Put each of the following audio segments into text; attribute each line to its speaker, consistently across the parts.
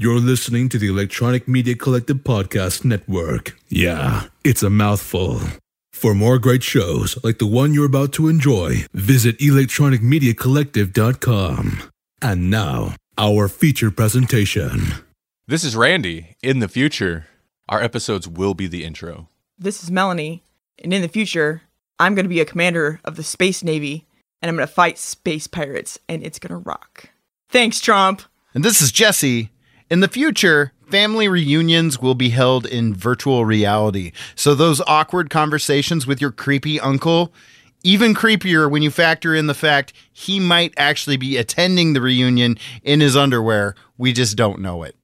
Speaker 1: You're listening to the Electronic Media Collective Podcast Network. Yeah, it's a mouthful. For more great shows like the one you're about to enjoy, visit electronicmediacollective.com. And now, our feature presentation.
Speaker 2: This is Randy. In the future, our episodes will be the intro.
Speaker 3: This is Melanie, and in the future, I'm going to be a commander of the Space Navy, and I'm going to fight space pirates, and it's going to rock. Thanks, Trump.
Speaker 4: And this is Jesse. In the future, family reunions will be held in virtual reality. So those awkward conversations with your creepy uncle, even creepier when you factor in the fact he might actually be attending the reunion in his underwear. We just don't know it.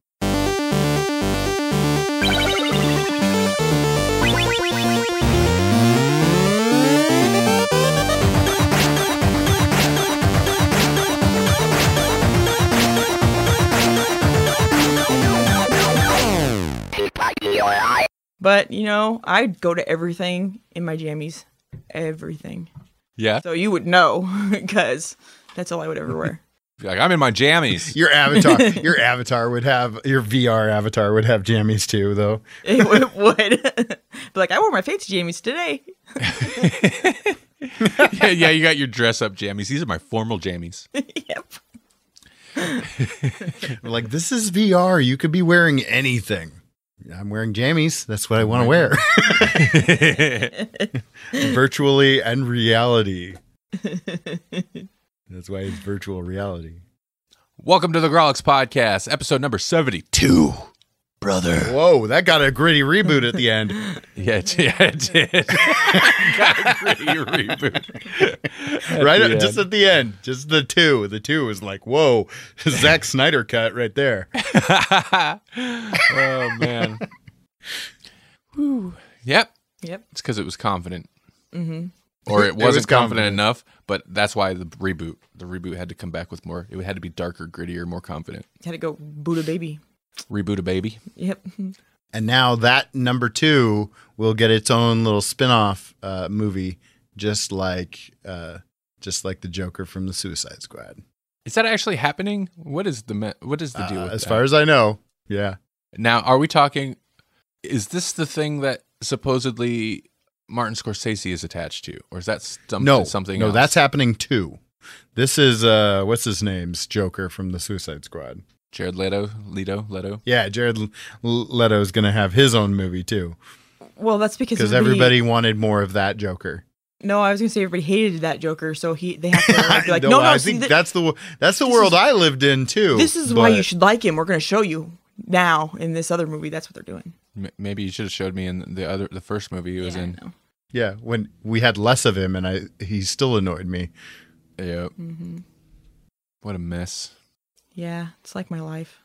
Speaker 3: But, you know, I'd go to everything in my jammies. Everything.
Speaker 2: Yeah?
Speaker 3: So you would know, because that's all I would ever wear.
Speaker 2: Like, I'm in my jammies.
Speaker 4: Your avatar would have, your VR avatar would have jammies too, though.
Speaker 3: It would. Be like, I wore my fancy jammies today.
Speaker 2: yeah, you got your dress-up jammies. These are my formal jammies.
Speaker 3: Yep.
Speaker 4: Like, this is VR. You could be wearing anything. I'm wearing jammies. That's what I want to wear. Virtually and reality. That's why it's virtual reality.
Speaker 2: Welcome to the Grawlix Podcast, episode number 72. Brother.
Speaker 4: Whoa, that got a gritty reboot at the end.
Speaker 2: Yeah, it did. Got a gritty reboot.
Speaker 4: Right? Just at the end. Just the two. The two was like, whoa, Zack Snyder cut right there.
Speaker 2: Oh, man. Whew. Yep. It's because it was confident.
Speaker 3: Mm-hmm.
Speaker 2: Or it wasn't confident
Speaker 4: confident
Speaker 2: enough, but that's why the reboot had to come back with more. It had to be darker, grittier, more confident.
Speaker 3: Had to go boot a baby.
Speaker 2: Reboot a baby.
Speaker 3: Yep.
Speaker 4: And now that number 2 will get its own little spin-off movie, just like the Joker from the Suicide Squad.
Speaker 2: Is that actually happening? What is the deal with that?
Speaker 4: As far as I know, yeah.
Speaker 2: Now, are we talking? Is this the thing that supposedly Martin Scorsese is attached to, or is that something else?
Speaker 4: No, that's happening too. This is what's his name's Joker from the Suicide Squad.
Speaker 2: Jared Leto.
Speaker 4: Yeah, Jared Leto is going to have his own movie too.
Speaker 3: Well, that's because
Speaker 4: everybody wanted more of that Joker.
Speaker 3: No, I was going to say everybody hated that Joker, so they have to be like,
Speaker 4: no. I think that's the world I lived in too.
Speaker 3: This is why you should like him. We're going to show you now in this other movie. That's what they're doing.
Speaker 2: Maybe you should have showed me in the first movie he was in.
Speaker 4: Yeah, when we had less of him, and he still annoyed me.
Speaker 2: Yep.
Speaker 3: Mm-hmm.
Speaker 2: What a mess.
Speaker 3: Yeah, it's like my life.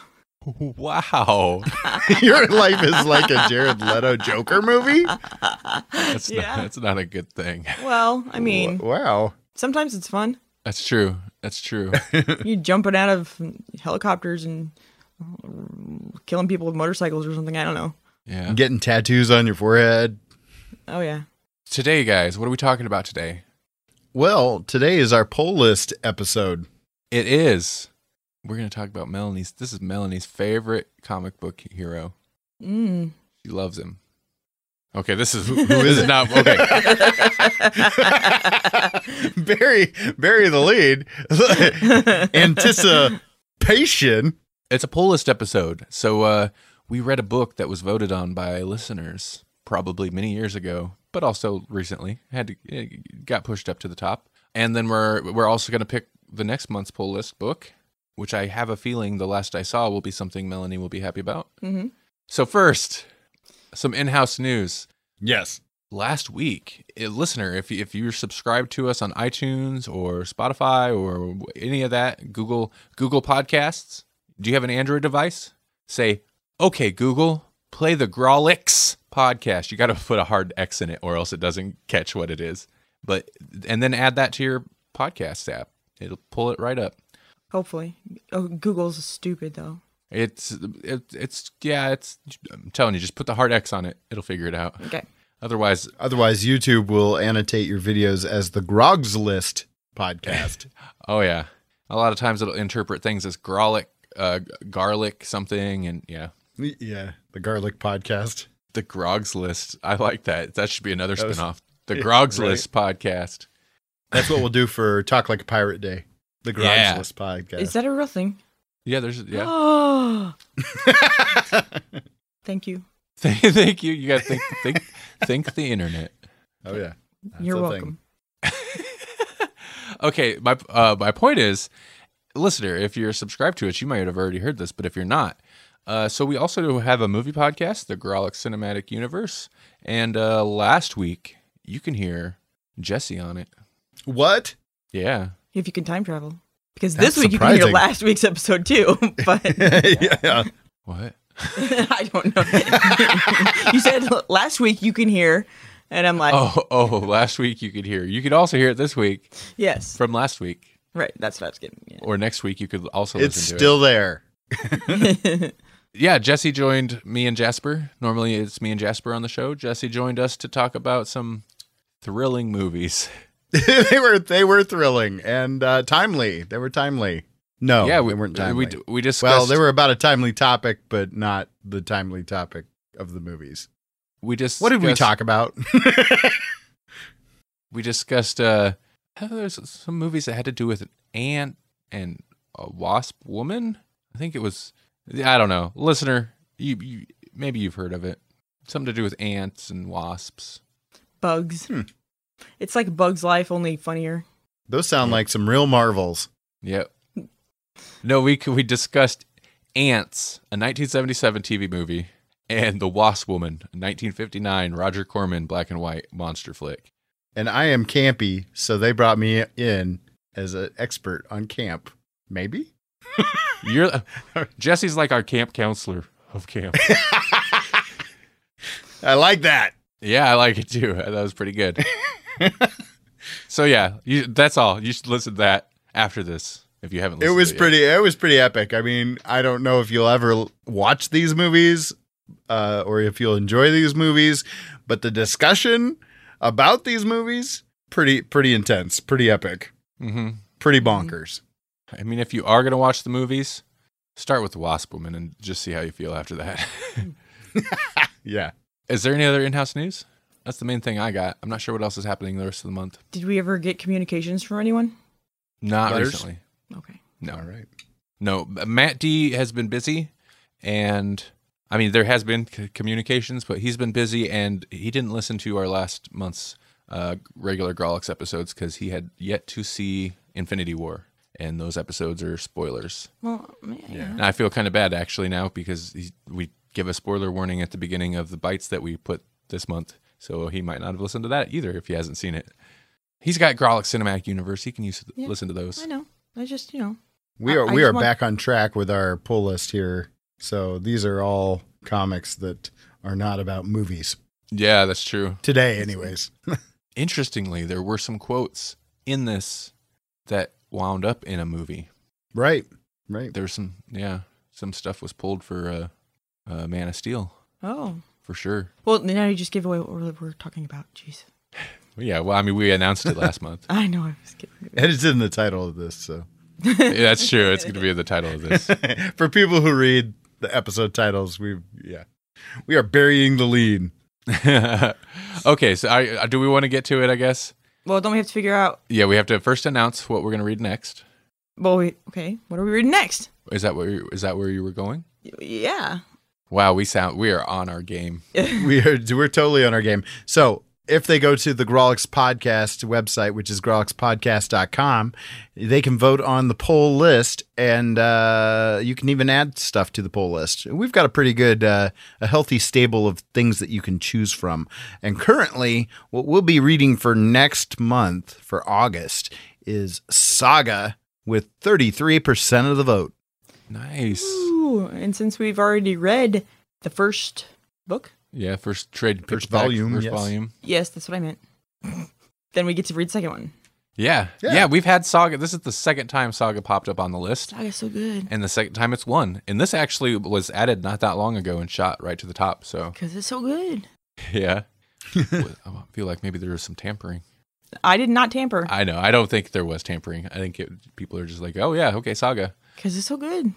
Speaker 2: Wow.
Speaker 4: Your life is like a Jared Leto Joker movie?
Speaker 2: That's not a good thing.
Speaker 3: Well, I mean,
Speaker 4: wow.
Speaker 3: Sometimes it's fun.
Speaker 2: That's true.
Speaker 3: You jumping out of helicopters and killing people with motorcycles or something. I don't know.
Speaker 2: Yeah.
Speaker 4: Getting tattoos on your forehead.
Speaker 3: Oh, yeah.
Speaker 2: Today, guys, what are we talking about today?
Speaker 4: Well, today is our poll list episode.
Speaker 2: It is. We're going to talk about Melanie's. This is Melanie's favorite comic book hero.
Speaker 3: Mm.
Speaker 2: She loves him. Okay, this is who is it now? Okay.
Speaker 4: Bury the lead. Anticipation.
Speaker 2: It's a poll list episode. So we read a book that was voted on by listeners probably many years ago, but also recently. It got pushed up to the top. And then we're also going to pick the next month's poll list book, which I have a feeling the last I saw will be something Melanie will be happy about.
Speaker 3: Mm-hmm.
Speaker 2: So first, some in-house news.
Speaker 4: Yes.
Speaker 2: Last week, a listener, if you're subscribed to us on iTunes or Spotify or any of that, Google Podcasts, do you have an Android device? Say, okay, Google, play the Grawlix podcast. You got to put a hard X in it or else it doesn't catch what it is. And then add that to your podcast app. It'll pull it right up.
Speaker 3: Hopefully. Oh, Google's stupid though.
Speaker 2: It's I'm telling you, just put the hard X on it. It'll figure it out.
Speaker 3: Okay.
Speaker 2: Otherwise,
Speaker 4: YouTube will annotate your videos as the Grogs List podcast.
Speaker 2: Oh yeah. A lot of times it'll interpret things as Grawlix garlic something, and yeah,
Speaker 4: the Garlic Podcast.
Speaker 2: the Grogs List. I like that. That should be another
Speaker 4: That was-
Speaker 2: spinoff. The Grogs
Speaker 4: right.
Speaker 2: List podcast.
Speaker 4: That's what we'll do for Talk Like a Pirate Day. The Grogs
Speaker 2: Yeah.
Speaker 4: List Podcast.
Speaker 3: Is that a real thing?
Speaker 2: Yeah, there's yeah.
Speaker 3: Oh, thank you.
Speaker 2: Thank you. You got to think the internet.
Speaker 4: Oh yeah. That's
Speaker 3: You're
Speaker 4: a
Speaker 3: welcome.
Speaker 2: Okay, my point is, listener, if you're subscribed to us, you might have already heard this, but if you're not, so we also have a movie podcast, the Grawlix Cinematic Universe, and last week you can hear Jesse on it.
Speaker 4: What?
Speaker 2: Yeah,
Speaker 3: If you can time travel, because
Speaker 4: That's
Speaker 3: this week you can hear
Speaker 4: surprising.
Speaker 3: last week's episode too. But
Speaker 4: Yeah.
Speaker 2: what?
Speaker 3: I don't know. You said last week you can hear, and I'm like,
Speaker 2: Oh, last week you could hear. You could also hear it this week
Speaker 3: yes,
Speaker 2: from last week,
Speaker 3: right. That's what I was getting. Yeah.
Speaker 2: or next week you could also
Speaker 4: It's
Speaker 2: listen to
Speaker 4: still there.
Speaker 2: it. Yeah, Jesse joined me and Jasper. Normally it's me and Jasper on the show. Jesse joined us to talk about some thrilling movies.
Speaker 4: they were thrilling and timely. They were timely. No,
Speaker 2: Yeah,
Speaker 4: they weren't timely.
Speaker 2: we discussed.
Speaker 4: Well, they were about a timely topic, but not the timely topic of the movies.
Speaker 2: We just
Speaker 4: What did we talk about?
Speaker 2: We discussed there's some movies that had to do with an ant and a wasp woman. I think it was. I don't know, listener. You maybe you've heard of it. Something to do with ants and wasps.
Speaker 3: Bugs. It's like Bugs Life, only funnier.
Speaker 4: Those sound like some real marvels.
Speaker 2: Yep. No, we discussed Ants, a 1977 TV movie, and The Wasp Woman, a 1959 Roger Corman black and white monster flick.
Speaker 4: And I am campy, so they brought me in as an expert on camp. Maybe?
Speaker 2: You're Jesse's like our camp counselor of camp.
Speaker 4: I like that.
Speaker 2: Yeah, I like it too. That was pretty good. So yeah, that's all. You should listen to that after this if you haven't listened.
Speaker 4: It was pretty epic. I mean, I don't know if you'll ever watch these movies or if you'll enjoy these movies, but the discussion about these movies pretty intense, pretty epic,
Speaker 2: Mm-hmm.
Speaker 4: pretty bonkers.
Speaker 2: I mean, if you are gonna watch the movies, start with The Wasp Woman and just see how you feel after that.
Speaker 4: Yeah.
Speaker 2: Is there any other in-house news? That's the main thing I got. I'm not sure what else is happening the rest of the month.
Speaker 3: Did we ever get communications from anyone?
Speaker 2: Not
Speaker 4: Letters?
Speaker 2: recently.
Speaker 3: Okay.
Speaker 2: No.
Speaker 4: All right.
Speaker 2: No, Matt D has been busy, and I mean there has been communications, but he's been busy, and he didn't listen to our last month's regular Grawlix episodes because he had yet to see Infinity War, and those episodes are spoilers.
Speaker 3: Well, yeah.
Speaker 2: And I feel kind of bad actually now because we give a spoiler warning at the beginning of the bites that we put this month, so he might not have listened to that either if he hasn't seen it. He's got Grawlix Cinematic Universe. He can listen to those.
Speaker 3: I know. I just,
Speaker 4: We
Speaker 3: I
Speaker 4: are
Speaker 3: just want-
Speaker 4: back on track with our pull list here. So these are all comics that are not about movies.
Speaker 2: Yeah, that's true.
Speaker 4: Today, anyways.
Speaker 2: Interestingly, there were some quotes in this that wound up in a movie.
Speaker 4: Right.
Speaker 2: There was some stuff was pulled for Man of Steel
Speaker 3: Oh.
Speaker 2: for sure.
Speaker 3: Well, now you just give away what we're talking about. Jeez.
Speaker 2: Yeah, well, I mean, we announced it last month.
Speaker 3: I know. I was kidding.
Speaker 4: And it's in the title of this, so.
Speaker 2: Yeah, that's true. It's going to be in the title of this.
Speaker 4: For people who read the episode titles, we are burying the lead.
Speaker 2: Okay, so do we want to get to it, I guess?
Speaker 3: Well, don't we have to figure out?
Speaker 2: Yeah, we have to first announce what we're going to read next.
Speaker 3: Well, okay. What are we reading next?
Speaker 2: Is that where you were going?
Speaker 3: Yeah.
Speaker 2: Wow, we are on our game.
Speaker 4: We're totally on our game. So if they go to the Grawlix Podcast website, which is grawlixpodcast.com, they can vote on the poll list, and you can even add stuff to the poll list. We've got a pretty good, a healthy stable of things that you can choose from. And currently, what we'll be reading for next month, for August, is Saga with 33% of the vote.
Speaker 2: Nice.
Speaker 3: Ooh, and since we've already read the first book,
Speaker 2: Yeah, first trade
Speaker 4: First
Speaker 2: paperback,
Speaker 4: volume,
Speaker 2: First
Speaker 4: yes.
Speaker 2: volume.
Speaker 3: yes, that's what I meant. Then we get to read the second one.
Speaker 2: Yeah. We've had Saga. This is the second time Saga popped up on the list,
Speaker 3: Saga's so good.
Speaker 2: and the second time it's won. And this actually was added not that long ago and shot right to the top. So
Speaker 3: Because it's so good.
Speaker 2: yeah, I feel like maybe there was some tampering.
Speaker 3: I did not tamper.
Speaker 2: I know. I don't think there was tampering. I think people are just like, oh yeah, okay, Saga.
Speaker 3: Because it's so good.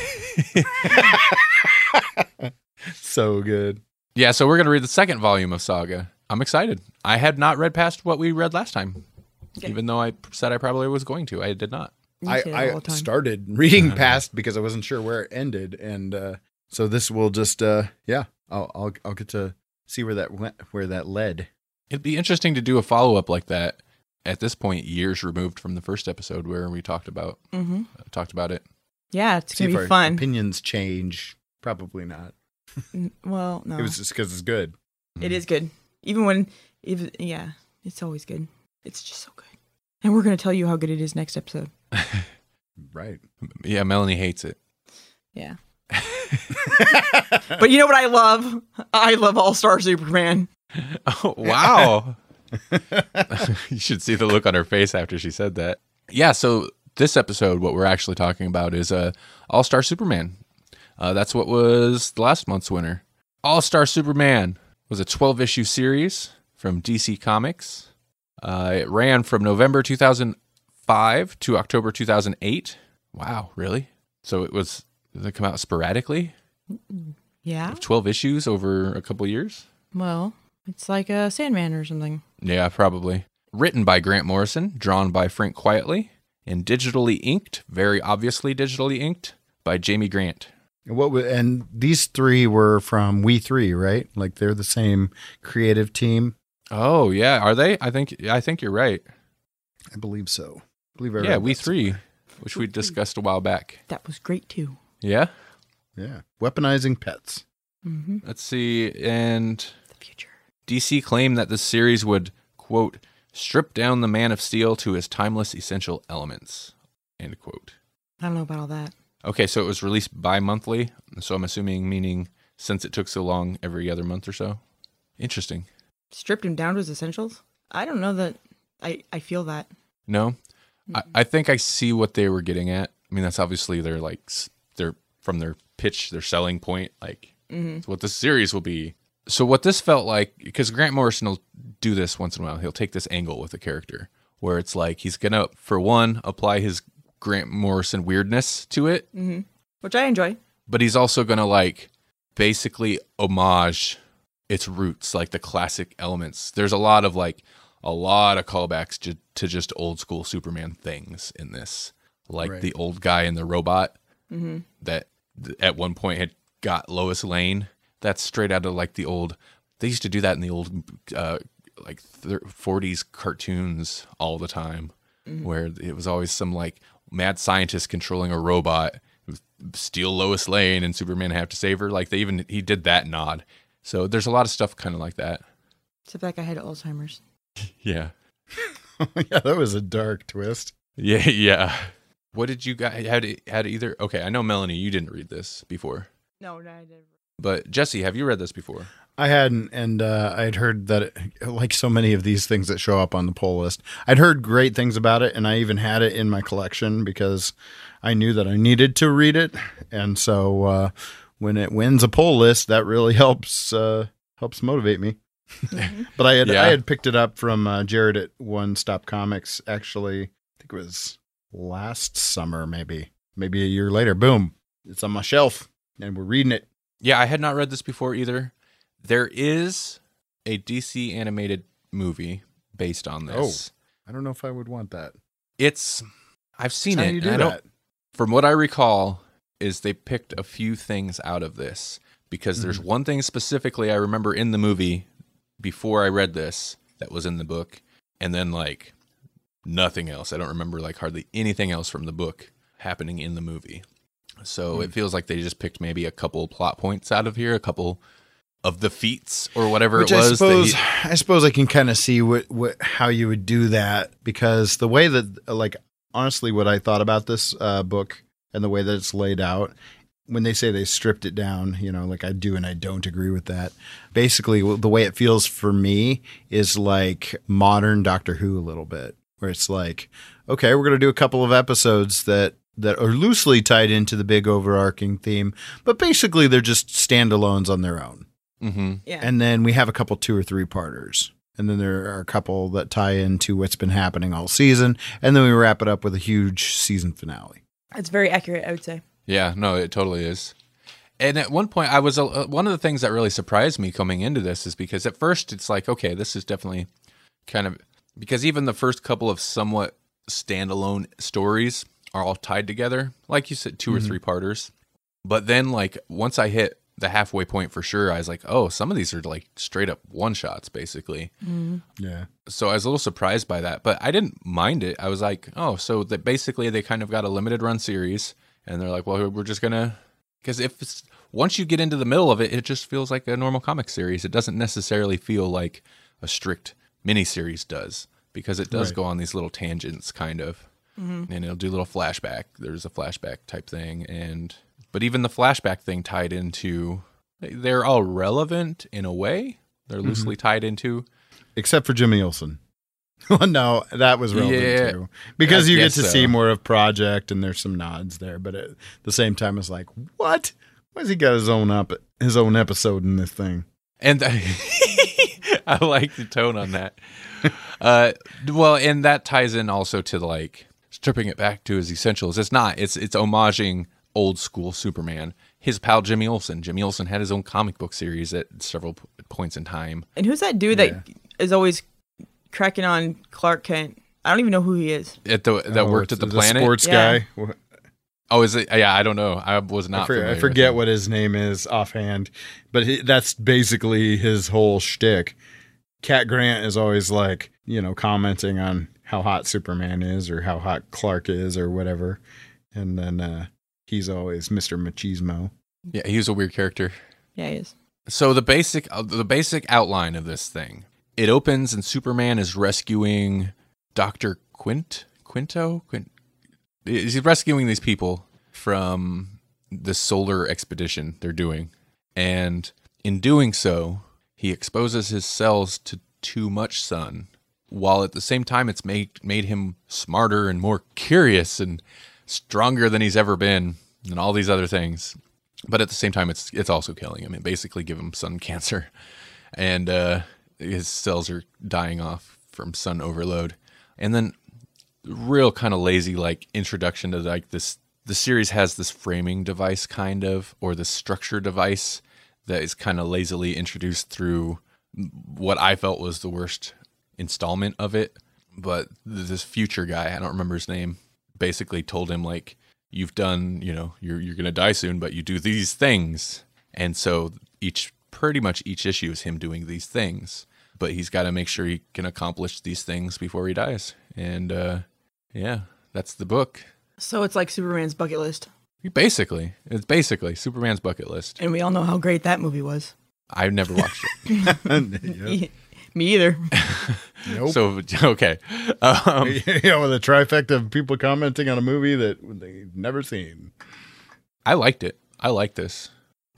Speaker 4: So good.
Speaker 2: Yeah, so we're going to read the second volume of Saga. I'm excited. I had not read past what we read last time, even though I said I probably was going to. I did not.
Speaker 3: You say that all
Speaker 4: I
Speaker 3: the time.
Speaker 4: started reading past because I wasn't sure where it ended, and so this will just I'll get to see where that went, where that led.
Speaker 2: It'd be interesting to do a follow-up like that at this point, years removed from the first episode where we talked about it.
Speaker 3: Yeah, it's
Speaker 4: See
Speaker 3: going
Speaker 4: if
Speaker 3: to
Speaker 4: our
Speaker 3: be fun.
Speaker 4: opinions change. Probably not.
Speaker 3: Well, no.
Speaker 4: It was just because it's good.
Speaker 3: It is good. Yeah, it's always good. It's just so good. And we're going to tell you how good it is next episode.
Speaker 4: Right.
Speaker 2: Yeah, Melanie hates it.
Speaker 3: Yeah. But you know what I love? I love All-Star Superman.
Speaker 2: Oh, wow. You should see the look on her face after she said that. Yeah, so this episode, what we're actually talking about is All-Star Superman. That's what was last month's winner. All-Star Superman was a 12-issue series from DC Comics. It ran from November 2005 to October 2008. Wow, really? So did it come out sporadically?
Speaker 3: Yeah.
Speaker 2: 12 issues over a couple years?
Speaker 3: Well, it's like a Sandman or something.
Speaker 2: Yeah, probably. Written by Grant Morrison, drawn by Frank Quietly, and digitally inked, very obviously digitally inked, by Jamie Grant.
Speaker 4: And these three were from We Three, right? Like they're the same creative team.
Speaker 2: Oh, yeah. Are they? I think you're right.
Speaker 4: I believe so. I believe I
Speaker 2: Yeah,
Speaker 4: read
Speaker 2: We
Speaker 4: that
Speaker 2: Three, which we discussed a while back.
Speaker 3: That was great, too.
Speaker 2: Yeah?
Speaker 4: Yeah. Weaponizing pets.
Speaker 3: Mm-hmm.
Speaker 2: Let's see. And
Speaker 3: The future.
Speaker 2: DC claimed that this series would, quote, strip down the Man of Steel to his timeless essential elements, end quote.
Speaker 3: I don't know about all that.
Speaker 2: Okay, so it was released bi-monthly, so I'm assuming meaning since it took so long, every other month or so. Interesting.
Speaker 3: Stripped him down to his essentials? I don't know that I feel that.
Speaker 2: No? I think I see what they were getting at. I mean, that's obviously their from their pitch, their selling point, like it's what this series will be. So what this felt like, because Grant Morrison will do this once in a while, he'll take this angle with a character where it's like he's going to, for one, apply his Grant Morrison weirdness to it.
Speaker 3: Mm-hmm. Which I enjoy.
Speaker 2: But he's also going to like basically homage its roots, like the classic elements. There's a lot of callbacks to just old school Superman things in this. Like
Speaker 4: Right.
Speaker 2: the old guy and the robot
Speaker 3: Mm-hmm.
Speaker 2: that at one point had got Lois Lane. That's straight out of like the old, they used to do that in the old 40s cartoons all the time, where it was always some like mad scientist controlling a robot, steal Lois Lane and Superman have to save her. Like he did that nod. So there's a lot of stuff kind of like that.
Speaker 3: Except that guy had Alzheimer's.
Speaker 2: Yeah.
Speaker 4: Yeah, that was a dark twist.
Speaker 2: Yeah. Yeah. What did you guys had either? Okay. I know Melanie, you didn't read this before,
Speaker 3: No, I never.
Speaker 2: but Jesse, have you read this before?
Speaker 4: I hadn't, and I'd heard that, like so many of these things that show up on the poll list, I'd heard great things about it, and I even had it in my collection because I knew that I needed to read it. And so when it wins a poll list, that really helps motivate me. But I had picked it up from Jared at One Stop Comics. Actually, I think it was last summer, maybe a year later. Boom, it's on my shelf, and we're reading it.
Speaker 2: Yeah, I had not read this before either. There is a DC animated movie based on this.
Speaker 4: I don't know if I would want that.
Speaker 2: I've seen
Speaker 4: How
Speaker 2: it.
Speaker 4: do you do
Speaker 2: and
Speaker 4: that?
Speaker 2: From what I recall, is they picked a few things out of this because there's one thing specifically I remember in the movie before I read this that was in the book, and then like nothing else. I don't remember like hardly anything else from the book happening in the movie. So it feels like they just picked maybe a couple plot points out of here, a couple of the feats or whatever
Speaker 4: Which
Speaker 2: it was.
Speaker 4: I suppose I can kind of see how you would do that, because the way that, like, honestly, what I thought about this book and the way that it's laid out, when they say they stripped it down, like I do and I don't agree with that. Basically, the way it feels for me is like modern Doctor Who a little bit, where it's like, okay, we're going to do a couple of episodes that are loosely tied into the big overarching theme, but basically they're just standalones on their own.
Speaker 2: Mm-hmm.
Speaker 3: Yeah.
Speaker 4: And then we have a couple 2 or 3 parters. And then there are a couple that tie into what's been happening all season. And then we wrap it up with a huge season finale.
Speaker 3: It's very accurate, I would say.
Speaker 2: Yeah, no, it totally is. And at one point, I was one of the things that really surprised me coming into this is because at first it's like, okay, this is definitely kind of because even the first couple of somewhat standalone stories are all tied together, like you said, 2 or 3 parters. But then, like once I hit the halfway point for sure, I was like, oh, some of these are like straight up one shots, basically.
Speaker 4: Yeah.
Speaker 2: So I was a little surprised by that, but I didn't mind it. I was like, oh, so that basically they kind of got a limited run series, and they're like, well, we're just gonna, because if it's once you get into the middle of it, it just feels like a normal comic series. It doesn't necessarily feel like a strict miniseries does, because it does go on these little tangents, kind of, and it'll do a little flashback. There's a flashback type thing, but even the flashback thing tied into, they're all relevant in a way. They're loosely tied into.
Speaker 4: Except for Jimmy Olsen. Well, no, that was relevant too. Because
Speaker 2: I
Speaker 4: you get
Speaker 2: guess
Speaker 4: to
Speaker 2: so.
Speaker 4: see more of Project and there's some nods there. But at the same time, it's like, what? Why has he got his own episode in this thing?
Speaker 2: And I like the tone on that. Well, and that ties in also to like stripping it back to his essentials. It's not. It's homaging old school Superman. His pal Jimmy Olsen. Jimmy Olsen had his own comic book series at several points in time.
Speaker 3: And who's that dude that is always cracking on Clark Kent? I don't even know who he is.
Speaker 2: That worked at the Planet.
Speaker 4: Sports
Speaker 3: Yeah.
Speaker 4: guy.
Speaker 2: Oh, is it? Yeah, I don't know. I was not.
Speaker 4: I forget what his name is offhand, but that's basically his whole shtick. Cat Grant is always like, commenting on how hot Superman is or how hot Clark is or whatever. And then he's always Mr. Machismo.
Speaker 2: Yeah, he was a weird character.
Speaker 3: Yeah, he is.
Speaker 2: So the basic outline of this thing, it opens and Superman is rescuing Dr. Quinto. He's rescuing these people from the solar expedition they're doing. And in doing so, he exposes his cells to too much sun, while at the same time it's made him smarter and more curious and stronger than he's ever been and all these other things. But at the same time, it's also killing him and basically give him sun cancer. And his cells are dying off from sun overload. And then real kind of lazy like introduction to like this. The series has this framing device kind of, or this structure device that is kind of lazily introduced through what I felt was the worst installment of it. But this future guy, I don't remember his name, basically told him like, you've done, you're going to die soon, but you do these things. And so pretty much each issue is him doing these things, but he's got to make sure he can accomplish these things before he dies. And yeah, that's the book.
Speaker 3: So it's like Superman's bucket list.
Speaker 2: It's basically Superman's bucket list.
Speaker 3: And we all know how great that movie was.
Speaker 2: I've never watched it.
Speaker 4: Yep.
Speaker 3: Me either.
Speaker 4: Nope.
Speaker 2: So, okay.
Speaker 4: With a trifecta of people commenting on a movie that they've never seen.
Speaker 2: I liked it. I like this.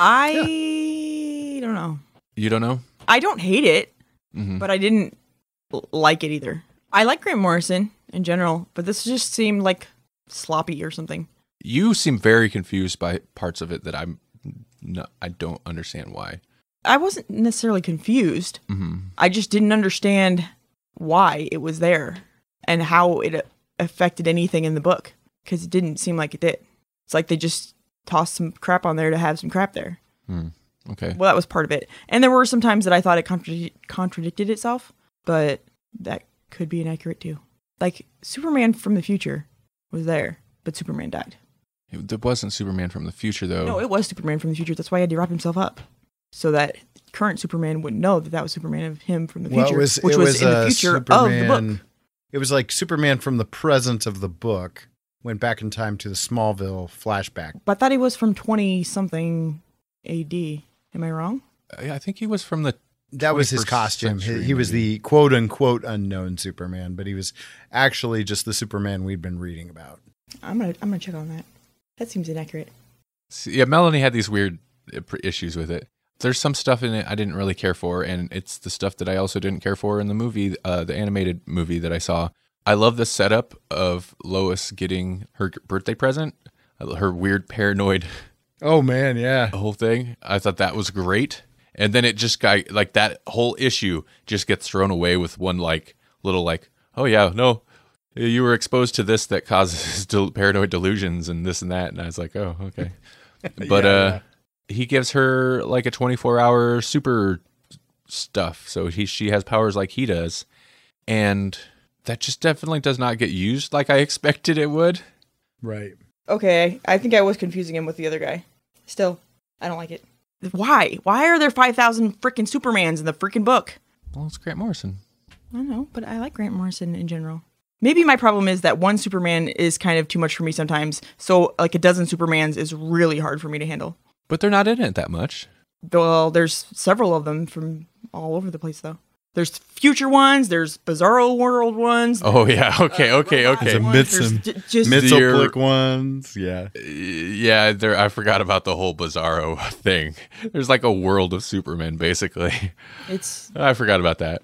Speaker 3: I don't know.
Speaker 2: You don't know?
Speaker 3: I don't hate it,
Speaker 2: Mm-hmm.
Speaker 3: but I didn't like it either. I like Grant Morrison in general, but this just seemed like sloppy or something.
Speaker 2: You seem very confused by parts of it that I don't understand why.
Speaker 3: I wasn't necessarily confused.
Speaker 2: Mm-hmm.
Speaker 3: I just didn't understand why it was there and how it affected anything in the book, because it didn't seem like it did. It's like they just tossed some crap on there to have some crap there.
Speaker 2: Okay.
Speaker 3: Well, that was part of it. And there were some times that I thought it contradicted itself, but that could be inaccurate too. Like Superman from the future was there, but Superman died.
Speaker 2: It wasn't Superman from the future, though.
Speaker 3: No, it was Superman from the future. That's why he had to wrap himself up, so that current Superman wouldn't know that was Superman of him from the future, which was in the future of the book.
Speaker 4: It was like Superman from the present of the book went back in time to the Smallville flashback.
Speaker 3: But I thought he was from 20-something AD. Am I wrong?
Speaker 2: I think he was from the...
Speaker 4: That was his
Speaker 2: 21st
Speaker 4: costume.
Speaker 2: century,
Speaker 4: He was
Speaker 2: maybe.
Speaker 4: the quote-unquote unknown Superman, but he was actually just the Superman we'd been reading about.
Speaker 3: I'm gonna check on that. That seems inaccurate.
Speaker 2: Yeah, Melanie had these weird issues with it. There's some stuff in it I didn't really care for, and it's the stuff that I also didn't care for in the movie, the animated movie that I saw. I love the setup of Lois getting her birthday present, her weird paranoid
Speaker 4: Oh, man, yeah.
Speaker 2: whole thing. I thought that was great. And then it just got, like, that whole issue just gets thrown away with one, like, little, like, oh, yeah, no, You were exposed to this that causes paranoid delusions and this and that. And I was like, oh, okay. But he gives her like a 24-hour super stuff. So she has powers like he does. And that just definitely does not get used like I expected it would.
Speaker 4: Right.
Speaker 3: Okay, I think I was confusing him with the other guy. Still, I don't like it. Why? Why are there 5,000 freaking Supermans in the freaking book?
Speaker 2: Well, it's Grant Morrison.
Speaker 3: I don't know, but I like Grant Morrison in general. Maybe my problem is that one Superman is kind of too much for me sometimes. So like a dozen Supermans is really hard for me to handle.
Speaker 2: But they're not in it that much.
Speaker 3: Well, there's several of them from all over the place, though. There's future ones. There's Bizarro World ones.
Speaker 2: Oh, yeah. Okay.
Speaker 4: There's a
Speaker 3: Just
Speaker 4: Mitzelplick ones. Yeah.
Speaker 2: Yeah, I forgot about the whole Bizarro thing. There's like a world of Superman, basically. I forgot about that.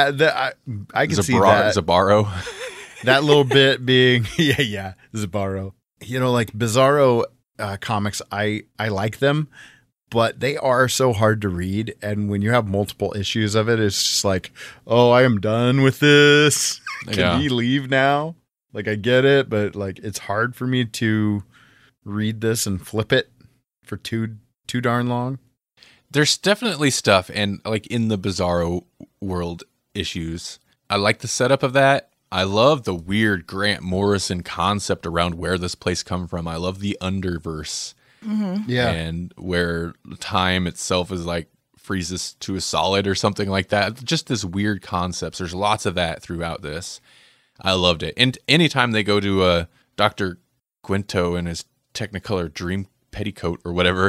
Speaker 4: I can see that.
Speaker 2: Zabaro.
Speaker 4: That little bit being, Zabaro. You know, like Bizarro comics, I like them, but they are so hard to read. And when you have multiple issues of it, it's just like, oh, I am done with this. Can he leave now? Like, I get it, but like, it's hard for me to read this and flip it for too darn long.
Speaker 2: There's definitely stuff, and like in the Bizarro World issues, I like the setup of that. I love the weird Grant Morrison concept around where this place come from. I love the Underverse.
Speaker 3: Mm-hmm.
Speaker 4: Yeah.
Speaker 2: And where time itself is like freezes to a solid or something like that. Just this weird concepts. There's lots of that throughout this. I loved it. And anytime they go to Dr. Quinto and his Technicolor Dream Petticoat or whatever,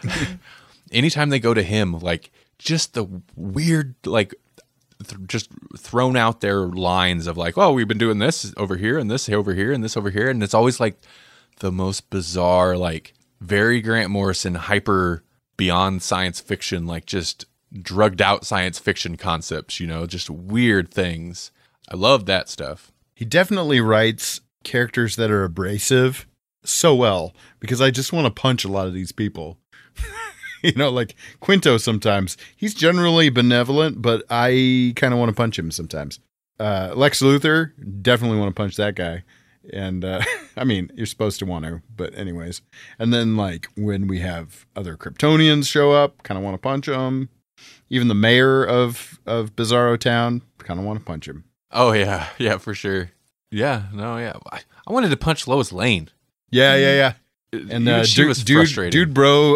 Speaker 2: anytime they go to him, like just the weird, like just thrown out there lines of like, oh, we've been doing this over here and this over here and this over here. And it's always like the most bizarre, like very Grant Morrison, hyper beyond science fiction, like just drugged out science fiction concepts, you know, just weird things. I love that stuff.
Speaker 4: He definitely writes characters that are abrasive so well, because I just want to punch a lot of these people. You know, like Quinto sometimes. He's generally benevolent, but I kind of want to punch him sometimes. Lex Luthor, definitely want to punch that guy. And, I mean, you're supposed to want to, but anyways. And then, like, when we have other Kryptonians show up, kind of want to punch them. Even the mayor of Bizarro Town, kind of want to punch him.
Speaker 2: Oh, yeah. Yeah, for sure. Yeah, no, yeah. I wanted to punch Lois Lane.
Speaker 4: Yeah. And
Speaker 2: she was frustrating.
Speaker 4: Dude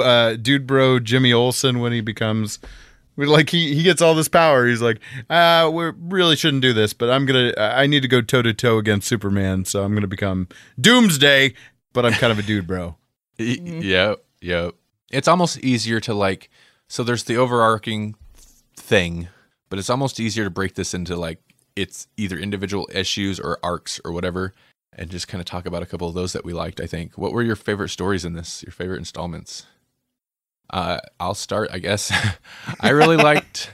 Speaker 4: bro Jimmy Olsen, when he becomes like he gets all this power, he's like, we really shouldn't do this, but I need to go toe to toe against Superman, so I'm gonna become Doomsday, but I'm kind of a dude bro.
Speaker 2: Yep. It's almost easier to like, so there's the overarching thing, but it's almost easier to break this into like it's either individual issues or arcs or whatever. And just kind of talk about a couple of those that we liked, I think. What were your favorite stories in this? Your favorite installments? I'll start, I guess. I really liked,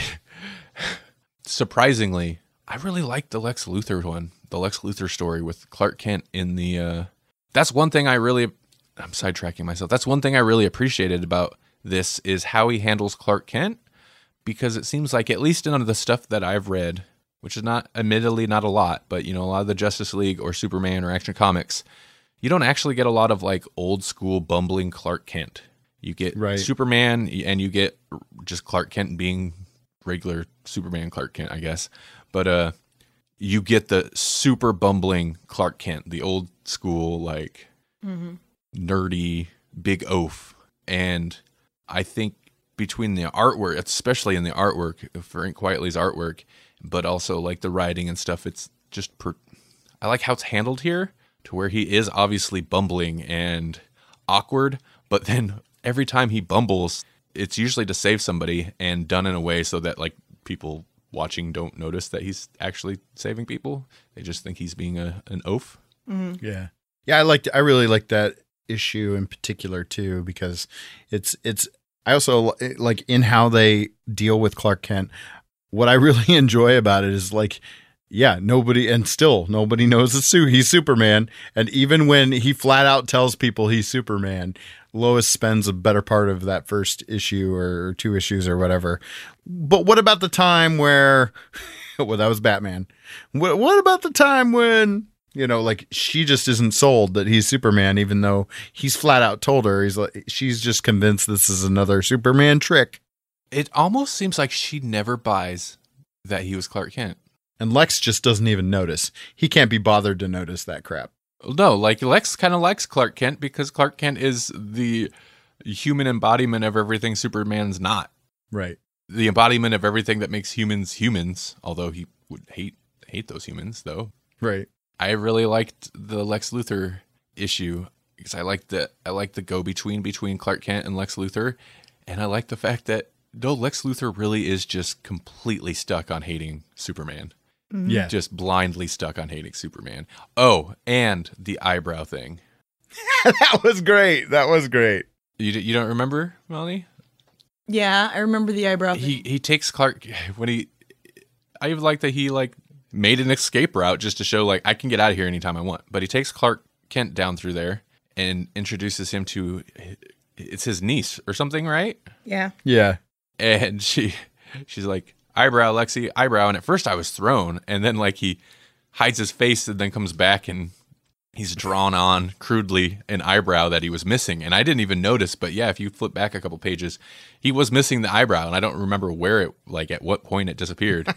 Speaker 2: surprisingly, I really liked the Lex Luthor one. The Lex Luthor story with Clark Kent in the, that's one thing I'm sidetracking myself. That's one thing I really appreciated about this is how he handles Clark Kent. Because it seems like, at least in the stuff that I've read, which is admittedly not a lot, but, you know, a lot of the Justice League or Superman or Action Comics, you don't actually get a lot of, like, old school bumbling Clark Kent. You get Superman, and you get just Clark Kent being regular Superman Clark Kent, I guess. But you get the super bumbling Clark Kent, the old school, like, nerdy, big oaf. And I think between the artwork, especially in the artwork, Frank Quitely's artwork, but also like the writing and stuff, it's just I like how it's handled here, to where he is obviously bumbling and awkward, but then every time he bumbles, it's usually to save somebody and done in a way so that like people watching don't notice that he's actually saving people. They just think he's being an oaf.
Speaker 3: Mm-hmm.
Speaker 4: Yeah. I really like that issue in particular too, because it's I also like in how they deal with Clark Kent. What I really enjoy about it is like, yeah, nobody knows he's Superman. And even when he flat out tells people he's Superman, Lois spends a better part of that first issue or two issues or whatever. But what about the time where Well, that was Batman. What about the time when, like she just isn't sold that he's Superman, even though he's flat out told her, she's just convinced this is another Superman trick.
Speaker 2: It almost seems like she never buys that he was Clark Kent.
Speaker 4: And Lex just doesn't even notice. He can't be bothered to notice that crap.
Speaker 2: No, like Lex kind of likes Clark Kent because Clark Kent is the human embodiment of everything Superman's not.
Speaker 4: Right.
Speaker 2: The embodiment of everything that makes humans humans, although he would hate those humans, though.
Speaker 4: Right.
Speaker 2: I really liked the Lex Luthor issue because I like the go-between between Clark Kent and Lex Luthor, and I like the fact that no, Lex Luthor really is just completely stuck on hating Superman.
Speaker 4: Yeah.
Speaker 2: Just blindly stuck on hating Superman. Oh, and the eyebrow thing.
Speaker 4: That was great.
Speaker 2: You don't remember, Melanie?
Speaker 3: Yeah, I remember the eyebrow thing.
Speaker 2: He takes Clark when I even like that he made an escape route just to show I can get out of here anytime I want. But he takes Clark Kent down through there and introduces him to it's his niece or something, right?
Speaker 3: Yeah.
Speaker 4: Yeah.
Speaker 2: And she's like, eyebrow, Lexi, eyebrow. And at first I was thrown, and then he hides his face and then comes back and he's drawn on crudely an eyebrow that he was missing. And I didn't even notice, but yeah, if you flip back a couple pages, he was missing the eyebrow, and I don't remember where it, at what point it disappeared.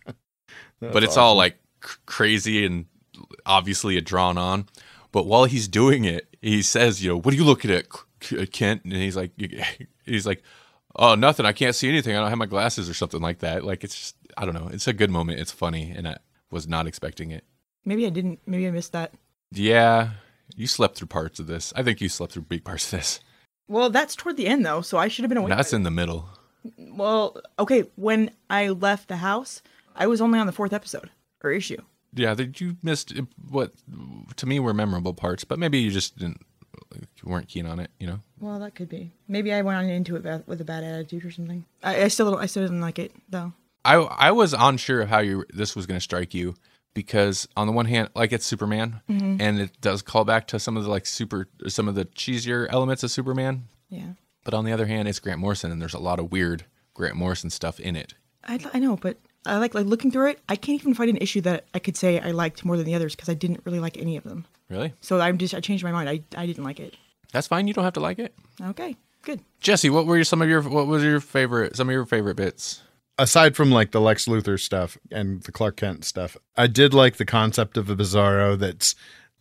Speaker 2: But it's awesome. All crazy and obviously a drawn on. But while he's doing it, he says, what are you looking at, Kent? And he's like, oh, nothing. I can't see anything. I don't have my glasses or something like that. It's just, I don't know. It's a good moment. It's funny, and I was not expecting it.
Speaker 3: Maybe I didn't. Maybe I missed that.
Speaker 2: Yeah, you slept through parts of this. I think you slept through big parts of this.
Speaker 3: Well, that's toward the end, though, so I should have been awake.
Speaker 2: That's in the middle.
Speaker 3: Well, okay, when I left the house, I was only on the 4th episode, or issue.
Speaker 2: Yeah, you missed what, to me, were memorable parts, but maybe you just weren't keen on it,
Speaker 3: Well, that could be. Maybe I went on into it with a bad attitude or something. I still didn't like it, though.
Speaker 2: I was unsure of how this was going to strike you, because on the one hand, it's Superman, and it does call back to some of the some of the cheesier elements of Superman.
Speaker 3: Yeah.
Speaker 2: But on the other hand, it's Grant Morrison, and there's a lot of weird Grant Morrison stuff in it.
Speaker 3: I know, but I like looking through it. I can't even find an issue that I could say I liked more than the others because I didn't really like any of them.
Speaker 2: Really?
Speaker 3: So I changed my mind. I didn't like it.
Speaker 2: That's fine. You don't have to like it.
Speaker 3: Okay, good.
Speaker 2: Jesse, what was some of your favorite bits?
Speaker 4: Aside from the Lex Luthor stuff and the Clark Kent stuff, I did like the concept of a Bizarro that's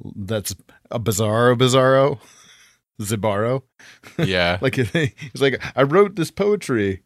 Speaker 4: a Bizarro. Zibaro.
Speaker 2: Yeah.
Speaker 4: He's like, I wrote this poetry.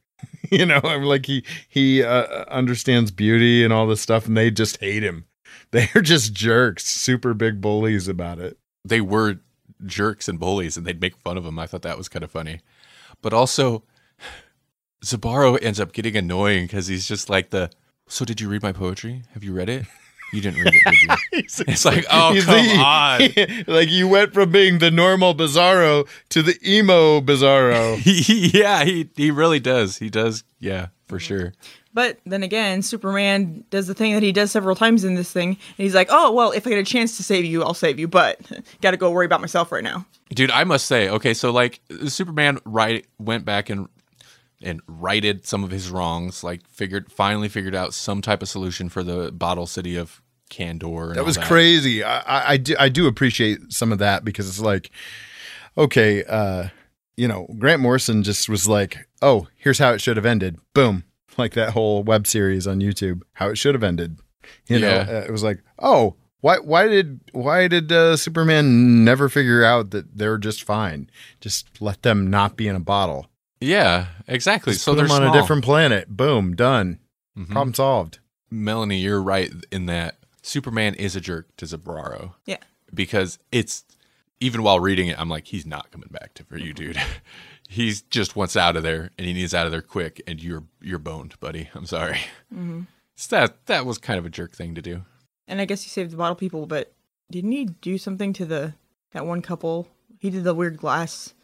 Speaker 4: He understands beauty and all this stuff, and they just hate him. They're just jerks, super big bullies about it.
Speaker 2: They were jerks and bullies, and they'd make fun of him. I thought that was kind of funny. But also, Zibaro ends up getting annoying because he's just so did you read my poetry? Have you read it? You didn't read it, did you? It's oh, come on.
Speaker 4: You went from being the normal Bizarro to the emo Bizarro.
Speaker 2: Yeah, he really does. He does, yeah, for sure.
Speaker 3: But then again, Superman does the thing that he does several times in this thing. And he's like, oh, well, if I get a chance to save you, I'll save you. But got to go worry about myself right now.
Speaker 2: Dude, I must say, okay, so Superman went back and righted some of his wrongs, finally figured out some type of solution for the bottle city of Kandor. And
Speaker 4: that was crazy. I do appreciate some of that because it's okay, Grant Morrison just was oh, here's how it should have ended. Boom. That whole web series on YouTube, how it should have ended. It was oh, why did Superman never figure out that they're just fine? Just let them not be in a bottle.
Speaker 2: Yeah, exactly.
Speaker 4: Just so put them on a different planet. Boom, done. Mm-hmm. Problem solved.
Speaker 2: Melanie, you're right in that Superman is a jerk to Zibaro.
Speaker 3: Yeah.
Speaker 2: Because it's, even while reading it, I'm he's not coming back for you, dude. He just wants out of there, and he needs out of there quick, and you're boned, buddy. I'm sorry.
Speaker 3: Mm-hmm.
Speaker 2: So that was kind of a jerk thing to do.
Speaker 3: And I guess he saved the bottle people, but didn't he do something to that one couple? He did the weird glass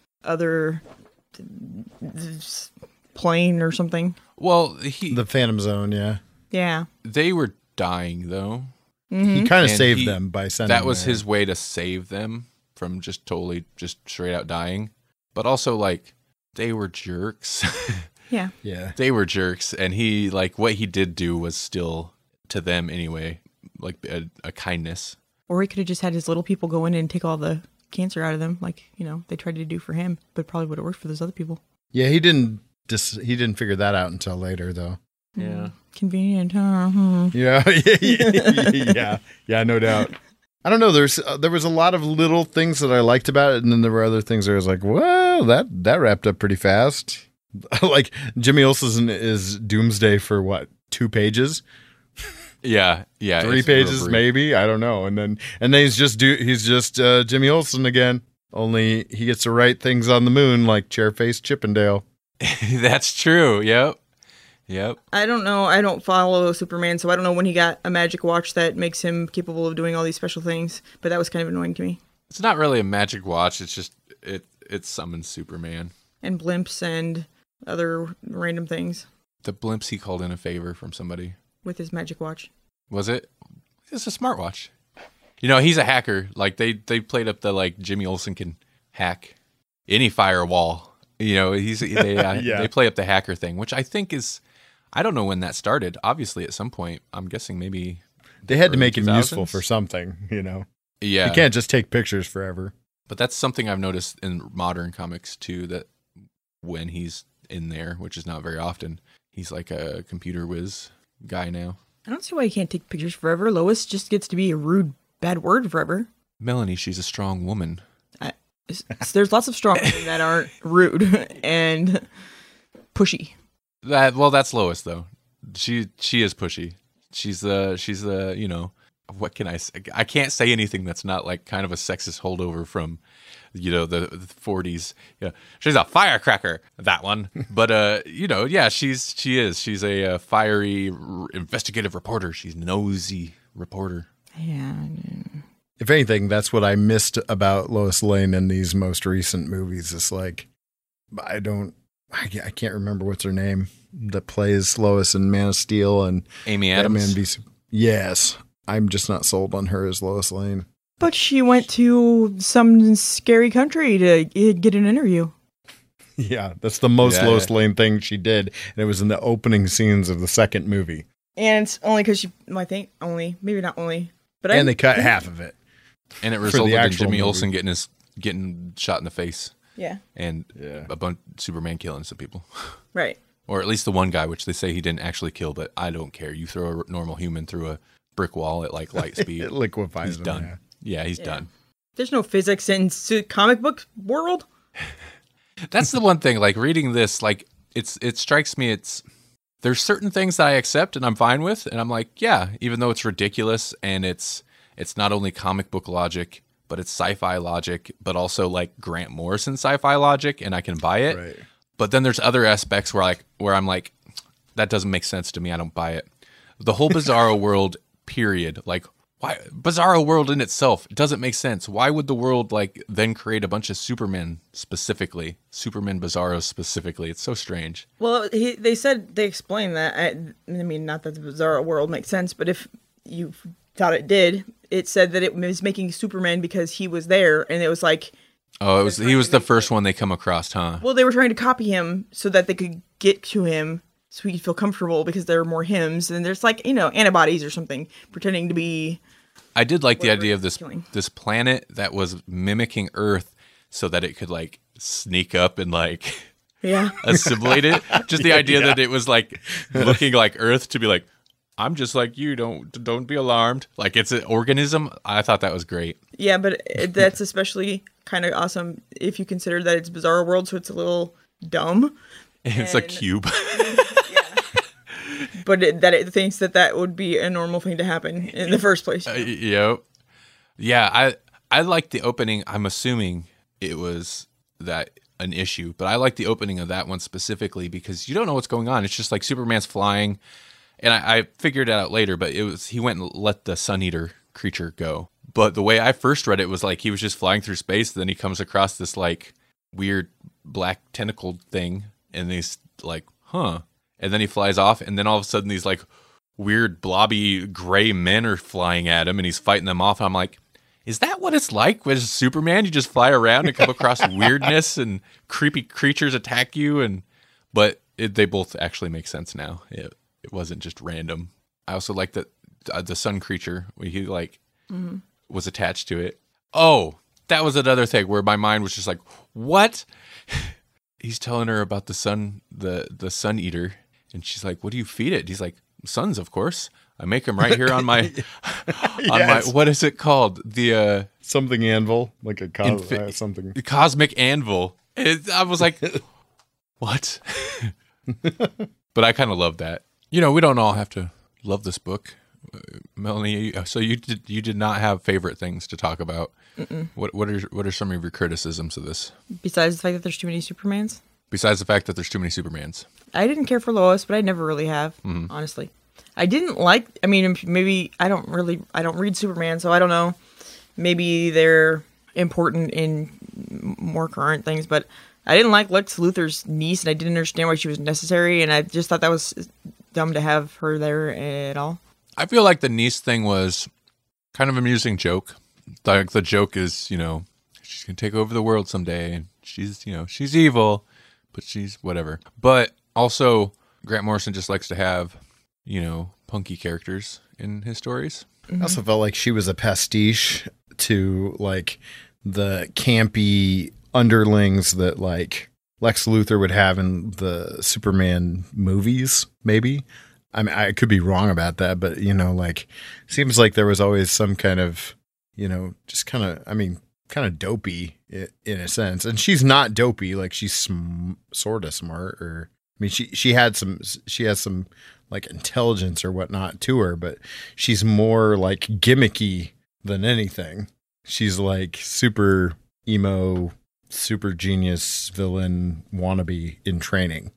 Speaker 3: plane or something.
Speaker 2: Well,
Speaker 4: the Phantom Zone, yeah.
Speaker 3: Yeah.
Speaker 2: They were dying, though.
Speaker 3: Mm-hmm.
Speaker 4: He kind of saved them by sending
Speaker 2: that was his way to save them from just straight out dying. But also, they were jerks.
Speaker 3: Yeah.
Speaker 4: Yeah.
Speaker 2: They were jerks. And he, what he did do was still to them anyway, like a kindness.
Speaker 3: Or he could have just had his little people go in and take all the cancer out of them, like, they tried to do for him, but probably would have worked for those other people.
Speaker 4: Yeah, he didn't figure that out until later, though.
Speaker 2: Yeah.
Speaker 3: Convenient, huh?
Speaker 4: Yeah, no doubt. I don't know. There was a lot of little things that I liked about it, and then there were other things where I was like, well, that wrapped up pretty fast. Like Jimmy Olsen is Doomsday for what, 2 pages?
Speaker 2: Yeah.
Speaker 4: 3 pages maybe. I don't know. And then he's just Jimmy Olsen again. Only he gets to write things on the moon like Chairface Chippendale.
Speaker 2: That's true. Yep.
Speaker 3: I don't know. I don't follow Superman, so I don't know when he got a magic watch that makes him capable of doing all these special things. But that was kind of annoying to me.
Speaker 2: It's not really a magic watch. It's just it summons Superman
Speaker 3: and blimps and other random things.
Speaker 2: The blimps he called in a favor from somebody
Speaker 3: with his magic watch.
Speaker 2: Was it? It's a smartwatch. He's a hacker. Like they played up the like Jimmy Olsen can hack any firewall. They play up the hacker thing, which I think is, I don't know when that started. Obviously, at some point, I'm guessing maybe
Speaker 4: they had to make him useful for something. Yeah, you can't just take pictures forever.
Speaker 2: But that's something I've noticed in modern comics too. That when he's in there, which is not very often, he's like a computer whiz guy now.
Speaker 3: I don't see why he can't take pictures forever. Lois just gets to be a rude, bad word forever.
Speaker 2: Melanie, she's a strong woman.
Speaker 3: There's lots of strong women that aren't rude and pushy.
Speaker 2: That's Lois though. She is pushy. She's the what can I say? I can't say anything that's not like kind of a sexist holdover from the 40s. Yeah, she's a firecracker, that one. But she's a fiery investigative reporter. She's nosy reporter.
Speaker 3: Yeah.
Speaker 4: If anything, that's what I missed about Lois Lane in these most recent movies. It's like, I can't remember what's her name that plays Lois in Man of Steel and
Speaker 2: Amy Adams.
Speaker 4: Yes, I'm just not sold on her as Lois Lane.
Speaker 3: But she went to some scary country to get an interview.
Speaker 4: Yeah, that's the most Lois Lane thing she did, and it was in the opening scenes of the second movie.
Speaker 3: And it's only because maybe not only, but
Speaker 4: they cut half of it.
Speaker 2: And it resulted in Jimmy Olsen getting shot in the face.
Speaker 3: Yeah.
Speaker 2: And a bunch Superman killing some people.
Speaker 3: Right.
Speaker 2: Or at least the one guy, which they say he didn't actually kill, but I don't care. You throw a normal human through a brick wall at like light speed.
Speaker 4: It liquefies
Speaker 2: him. He's done. Yeah, he's done.
Speaker 3: There's no physics in comic book world.
Speaker 2: That's the one thing, like reading this, like it strikes me, there's certain things that I accept and I'm fine with. And I'm like, yeah, even though it's ridiculous and it's not only comic book logic, but it's sci-fi logic, but also like Grant Morrison sci-fi logic, and I can buy it.
Speaker 4: Right.
Speaker 2: But then there's other aspects where I'm like, that doesn't make sense to me. I don't buy it. The whole Bizarro world, period. Like, why Bizarro world in itself doesn't make sense. Why would the world like then create a bunch of Superman Bizarros specifically? It's so strange.
Speaker 3: Well, they explained that. I mean, not that the Bizarro world makes sense, but if you thought it did, it said that it was making Superman because he was there, and it was like,
Speaker 2: he was the first one they come across, huh?
Speaker 3: Well, they were trying to copy him so that they could get to him so he could feel comfortable because there are more hymns, and there's like, antibodies or something pretending to be.
Speaker 2: I did like the idea of this planet that was mimicking Earth so that it could like sneak up and like assimilate it. Just the idea that it was like looking like Earth to be like, I'm just like you, don't be alarmed. Like it's an organism. I thought that was great.
Speaker 3: Yeah, but that's especially kind of awesome if you consider that it's Bizarro World, so it's a little dumb.
Speaker 2: It's a cube.
Speaker 3: But it thinks that would be a normal thing to happen in the first place.
Speaker 2: Yep. Yeah, I like the opening. I'm assuming it was an issue, but I like the opening of that one specifically because you don't know what's going on. It's just like Superman's flying. And I figured it out later, but he went and let the Sun Eater creature go. But the way I first read it was like he was just flying through space, then he comes across this like weird black tentacled thing, and he's like, huh. And then he flies off, and then all of a sudden these like weird blobby gray men are flying at him, and he's fighting them off. I'm like, is that what it's like with Superman? You just fly around and come across weirdness and creepy creatures attack you, but they both actually make sense now. It wasn't just random. I also like that the sun creature when he like was attached to it. Oh, that was another thing where my mind was just like, what? He's telling her about the sun sun eater, and she's like, what do you feed it? He's like, suns, of course. I make them right here on my my what is it called? The
Speaker 4: something anvil, like a something
Speaker 2: cosmic anvil. I was like, what? But I kind of love that. We don't all have to love this book. Melanie, so you did not have favorite things to talk about. Mm-mm. What are some of your criticisms of this?
Speaker 3: Besides the fact that there's too many Supermans?
Speaker 2: Besides the fact that there's too many Supermans.
Speaker 3: I didn't care for Lois, but I never really have, honestly. I didn't like, maybe I don't read Superman, so I don't know. Maybe they're important in more current things, but I didn't like Lex Luthor's niece, and I didn't understand why she was necessary, and I just thought that was dumb to have her there at all.
Speaker 2: I feel like the niece thing was kind of an amusing joke. Like the joke is, she's going to take over the world someday, and she's evil, but she's whatever. But also, Grant Morrison just likes to have, punky characters in his stories.
Speaker 4: I also felt like she was a pastiche to like the campy underlings that like Lex Luthor would have in the Superman movies, maybe. I mean, I could be wrong about that, but seems like there was always some kind of, just kind of dopey in a sense. And she's not dopey, like she's sort of smart, or she has some like intelligence or whatnot to her, but she's more like gimmicky than anything. She's like super emo, super genius villain wannabe in training.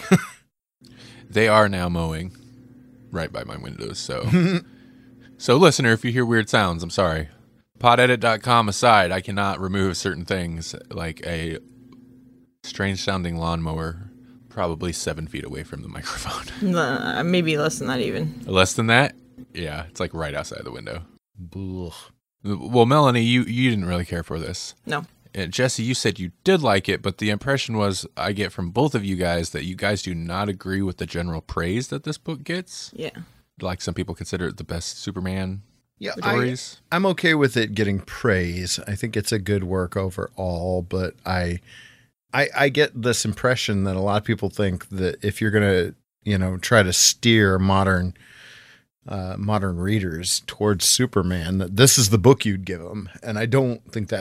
Speaker 2: They are now mowing right by my windows, so so listener, if you hear weird sounds, I'm sorry. Podedit.com aside, I cannot remove certain things like a strange sounding lawnmower probably 7 feet away from the microphone.
Speaker 3: Maybe less than that even.
Speaker 2: Less than that? Yeah, it's like right outside the window.
Speaker 4: Ugh.
Speaker 2: Well, Melanie, you didn't really care for this.
Speaker 3: No.
Speaker 2: Jesse, you said you did like it, but the impression was I get from both of you guys that you guys do not agree with the general praise that this book gets.
Speaker 3: Yeah.
Speaker 2: Like some people consider it the best Superman
Speaker 4: stories. I'm okay with it getting praise. I think it's a good work overall, but I get this impression that a lot of people think that if you're going to, try to steer modern readers towards Superman, that this is the book you'd give them. And I don't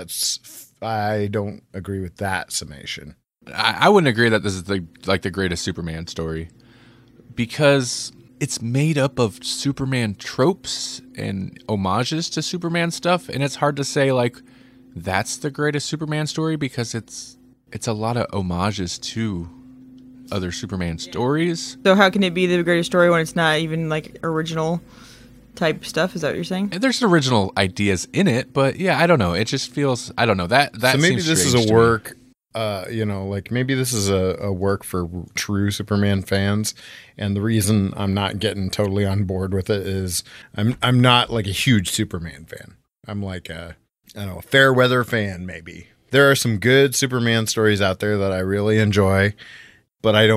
Speaker 4: agree with that summation.
Speaker 2: I wouldn't agree that this is the greatest Superman story, because it's made up of Superman tropes and homages to Superman stuff, and it's hard to say like that's the greatest Superman story because it's a lot of homages to other Superman stories.
Speaker 3: So how can it be the greatest story when it's not even like original type stuff? Is that what you're saying?
Speaker 2: And there's original ideas in it, but yeah, I don't know. It just feels, I don't know, that
Speaker 4: so maybe
Speaker 2: seems
Speaker 4: this is a work, maybe this is a work for true Superman fans. And the reason I'm not getting totally on board with it is I'm not like a huge Superman fan. I'm like a fair weather fan, maybe. There are some good Superman stories out there that I really enjoy, but I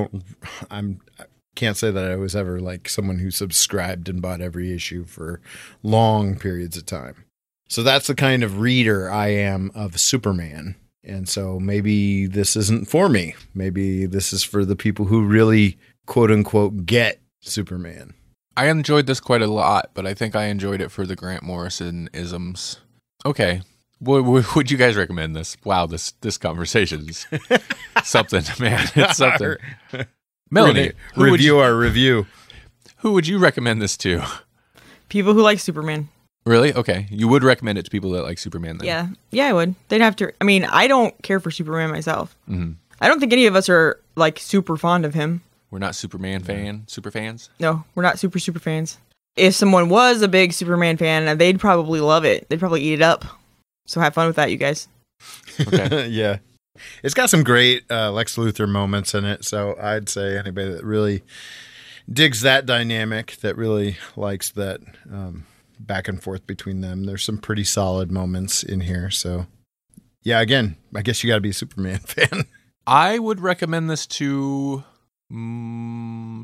Speaker 4: can't say that I was ever like someone who subscribed and bought every issue for long periods of time. So that's the kind of reader I am of Superman. And so maybe this isn't for me. Maybe this is for the people who really, quote unquote, get Superman.
Speaker 2: I enjoyed this quite a lot, but I think I enjoyed it for the Grant Morrison isms. Okay. Would you guys recommend this? Wow, this conversation is something, man. It's something. Melanie,
Speaker 4: review our review.
Speaker 2: Who would you recommend this to?
Speaker 3: People who like Superman.
Speaker 2: Really? Okay. You would recommend it to people that like Superman then?
Speaker 3: Yeah. Yeah, I would. They'd have to. I mean, I don't care for Superman myself.
Speaker 2: Mm-hmm.
Speaker 3: I don't think any of us are like super fond of him.
Speaker 2: We're not super fans?
Speaker 3: No, we're not super fans. If someone was a big Superman fan, they'd probably love it. They'd probably eat it up. So have fun with that, you guys.
Speaker 2: Okay.
Speaker 4: Yeah. It's got some great Lex Luthor moments in it. So I'd say anybody that really digs that dynamic, that really likes that back and forth between them, there's some pretty solid moments in here. So yeah, again, I guess you got to be a Superman fan.
Speaker 2: I would recommend this to 9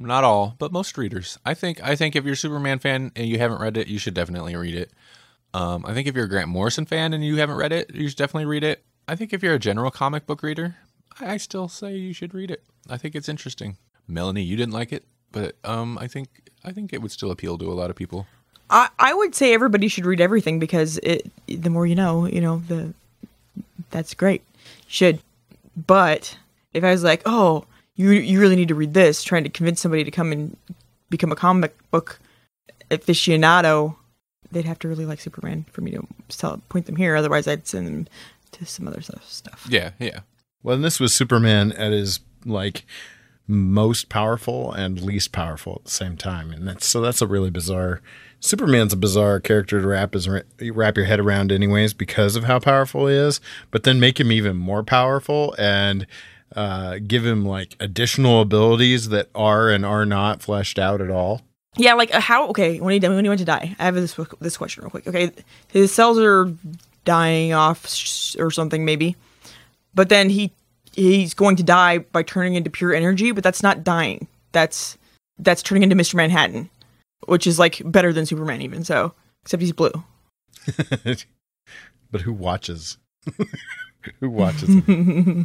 Speaker 2: not all, but most readers. I think if you're a Superman fan and you haven't read it, you should definitely read it. I think if you're a Grant Morrison fan and you haven't read it, you should definitely read it. I think if you're a general comic book reader, I still say you should read it. I think it's interesting. Melanie, you didn't like it, but I think it would still appeal to a lot of people.
Speaker 3: I would say everybody should read everything because the more you know, that's great. Should. But if I was like, oh, you really need to read this, trying to convince somebody to come and become a comic book aficionado, they'd have to really like Superman for me to point them here. Otherwise, I'd send them to some other stuff.
Speaker 2: Yeah.
Speaker 4: Well, and this was Superman at his most powerful and least powerful at the same time, and that's a really bizarre. Superman's a bizarre character to wrap your head around, anyways, because of how powerful he is. But then make him even more powerful and give him additional abilities that are and are not fleshed out at all.
Speaker 3: Yeah, how? Okay, when he went to die, I have this question real quick. Okay, his cells are dying off or something maybe, but then he's going to die by turning into pure energy. But that's not dying. That's turning into Mr. Manhattan, which is better than Superman even. So except he's blue.
Speaker 4: But who watches? Who watches him?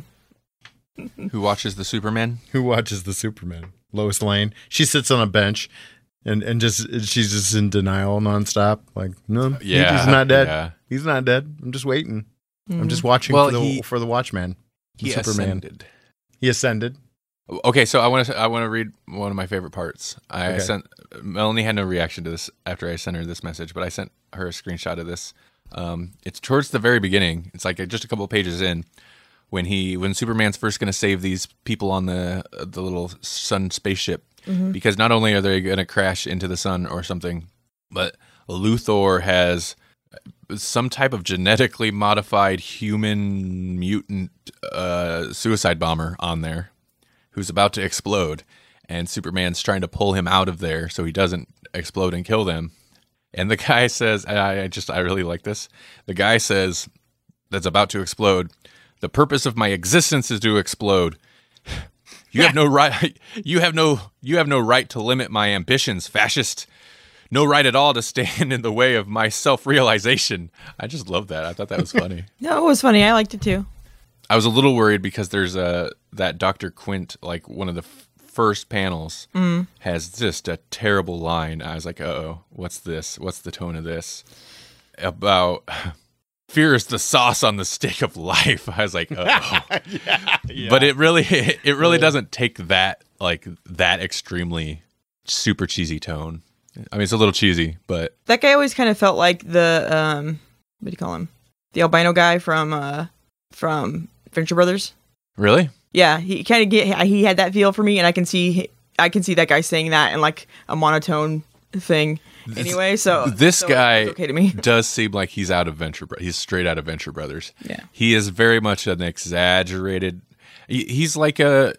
Speaker 2: Who watches the Superman?
Speaker 4: Who watches the Superman? Lois Lane. She sits on a bench and she's just in denial nonstop. No, he's not dead.
Speaker 2: Yeah.
Speaker 4: He's not dead. I'm just waiting. I'm just watching for the Watchman.
Speaker 2: He
Speaker 4: Superman.
Speaker 2: ascended.
Speaker 4: He ascended.
Speaker 2: Okay, so I want to read one of my favorite parts. Melanie had no reaction to this after I sent her this message, but I sent her a screenshot of this. It's towards the very beginning. It's just a couple of pages in when Superman's first going to save these people on the little sun spaceship, because not only are they going to crash into the sun or something, but Luthor has some type of genetically modified human mutant suicide bomber on there who's about to explode, and Superman's trying to pull him out of there so he doesn't explode and kill them. And the guy says, I really like this. The guy says, that's about to explode, "The purpose of my existence is to explode. You have no right. You have no right to limit my ambitions, fascist. No right at all to stand in the way of my self-realization." I just love that. I thought that was funny.
Speaker 3: No, it was funny. I liked it too.
Speaker 2: I was a little worried because there's that Dr. Quint, one of the first panels, has just a terrible line. I was like, uh-oh, what's this? What's the tone of this? About fear is the sauce on the steak of life. I was like, uh-oh. Yeah. But it really doesn't take that extremely super cheesy tone. I mean, it's a little cheesy, but
Speaker 3: that guy always kind of felt like the what do you call him? The albino guy from Venture Brothers.
Speaker 2: Really?
Speaker 3: Yeah, he had that feel for me, and I can see that guy saying that in a monotone thing. Anyway,
Speaker 2: this guy
Speaker 3: okay to me.
Speaker 2: Does seem like he's out of Venture. He's straight out of Venture Brothers.
Speaker 3: Yeah,
Speaker 2: he is very much an exaggerated. He's like a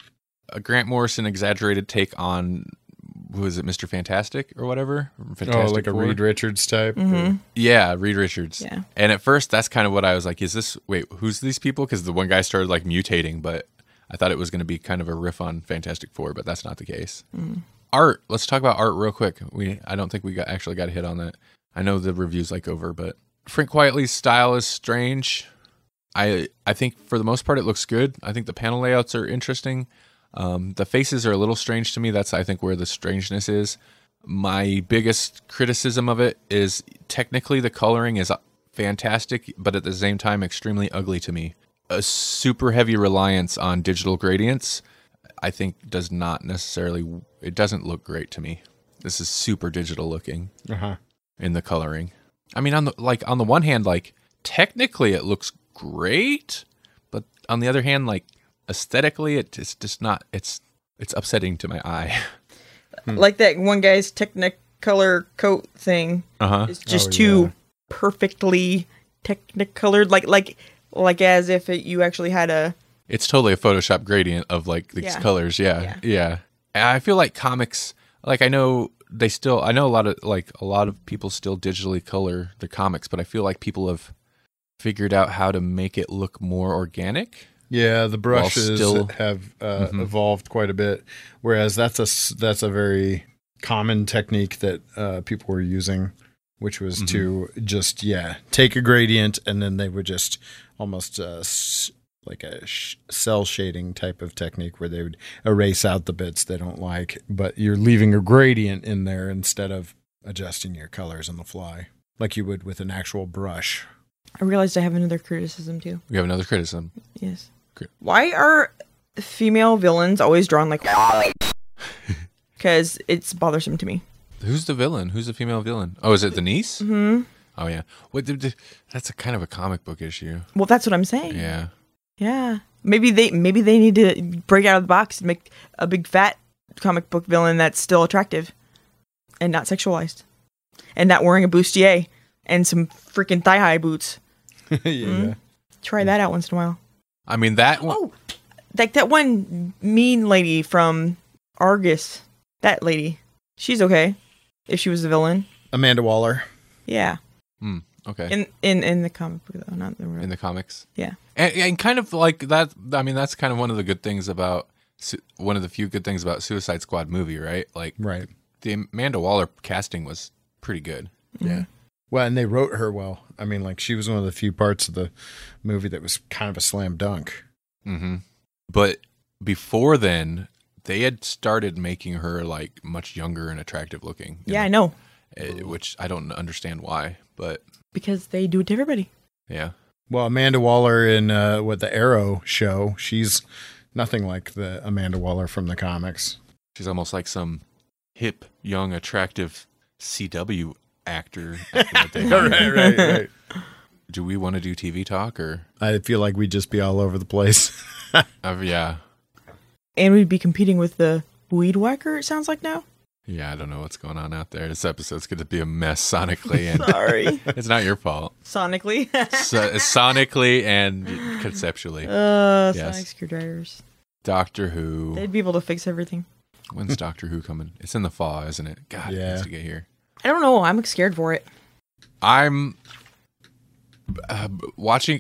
Speaker 2: Grant Morrison exaggerated take on. Who is it, Mr. Fantastic or whatever? Fantastic
Speaker 4: a Reed Richards type?
Speaker 3: Mm-hmm.
Speaker 2: Yeah, Reed Richards.
Speaker 3: Yeah.
Speaker 2: And at first, that's kind of what I was like, who's these people? Because the one guy started mutating, but I thought it was going to be kind of a riff on Fantastic Four, but that's not the case. Mm. Art. Let's talk about art real quick. I don't think we actually got a hit on that. I know the review's over, but Frank Quitely's style is strange. I think for the most part, it looks good. I think the panel layouts are interesting. The faces are a little strange to me. That's, I think, where the strangeness is. My biggest criticism of it is technically the coloring is fantastic, but at the same time, extremely ugly to me. A super heavy reliance on digital gradients, I think, does not necessarily, it doesn't look great to me. This is super digital looking in the coloring. I mean, on the one hand, technically it looks great, but on the other hand, aesthetically, it's just not. It's upsetting to my eye.
Speaker 3: Like that one guy's Technicolor coat thing is just too perfectly Technicolored, like as if you actually had a.
Speaker 2: It's totally a Photoshop gradient of these colors. Yeah. I feel like comics. I know I know a lot of people still digitally color their comics, but I feel like people have figured out how to make it look more organic.
Speaker 4: Yeah, the brushes
Speaker 2: still-
Speaker 4: have evolved quite a bit, whereas that's a very common technique that people were using, which was to just take a gradient and then they would just almost like a cell shading type of technique where they would erase out the bits they don't like, but you're leaving a gradient in there instead of adjusting your colors on the fly like you would with an actual brush.
Speaker 3: I realized I have another criticism too.
Speaker 2: We have another criticism.
Speaker 3: Yes.
Speaker 2: Okay.
Speaker 3: Why are female villains always drawn like? Because it's bothersome to me.
Speaker 2: Who's the villain? Who's the female villain? Oh, is it the niece? Mm-hmm. Oh, yeah. That's a kind of a comic book issue.
Speaker 3: Well, that's what I'm saying.
Speaker 2: Yeah.
Speaker 3: Yeah. Maybe they need to break out of the box and make a big fat comic book villain that's still attractive and not sexualized and not wearing a bustier and some freaking thigh-high boots. Try that out once in a while.
Speaker 2: I mean, that one.
Speaker 3: Oh, like that one mean lady from Argus. That lady. She's okay if she was the villain.
Speaker 4: Amanda Waller.
Speaker 3: Yeah.
Speaker 2: Okay.
Speaker 3: In the comic book though, not the real.
Speaker 2: In the comics.
Speaker 3: Yeah.
Speaker 2: And kind of like that. I mean, that's kind of one of the good things about one of the few good things about Suicide Squad movie, right? Like,
Speaker 4: right.
Speaker 2: The Amanda Waller casting was pretty good.
Speaker 4: Yeah. Well, and they wrote her well. I mean, like, she was one of the few parts of the movie that was kind of a slam dunk.
Speaker 2: Mm-hmm. But before then, they had started making her like much younger and attractive looking.
Speaker 3: Yeah, I know.
Speaker 2: Which I don't understand why, but
Speaker 3: because they do it to everybody.
Speaker 2: Yeah.
Speaker 4: Well, Amanda Waller in the Arrow show, she's nothing like the Amanda Waller from the comics.
Speaker 2: She's almost like some hip, young, attractive CW actor.
Speaker 4: Right.
Speaker 2: Do we want to do TV talk or?
Speaker 4: I feel like we'd just be all over the place.
Speaker 2: Yeah.
Speaker 3: And we'd be competing with the Weed Whacker, it sounds like now.
Speaker 2: Yeah, I don't know what's going on out there. This episode's going to be a mess sonically. And
Speaker 3: Sorry.
Speaker 2: It's not your fault.
Speaker 3: Sonically.
Speaker 2: Sonically and conceptually.
Speaker 3: Sonic screwdrivers.
Speaker 2: Doctor Who.
Speaker 3: They'd be able to fix everything.
Speaker 2: When's Doctor Who coming? It's in the fall, isn't it? God, it needs to get here.
Speaker 3: I don't know. I'm scared for it.
Speaker 2: I'm watching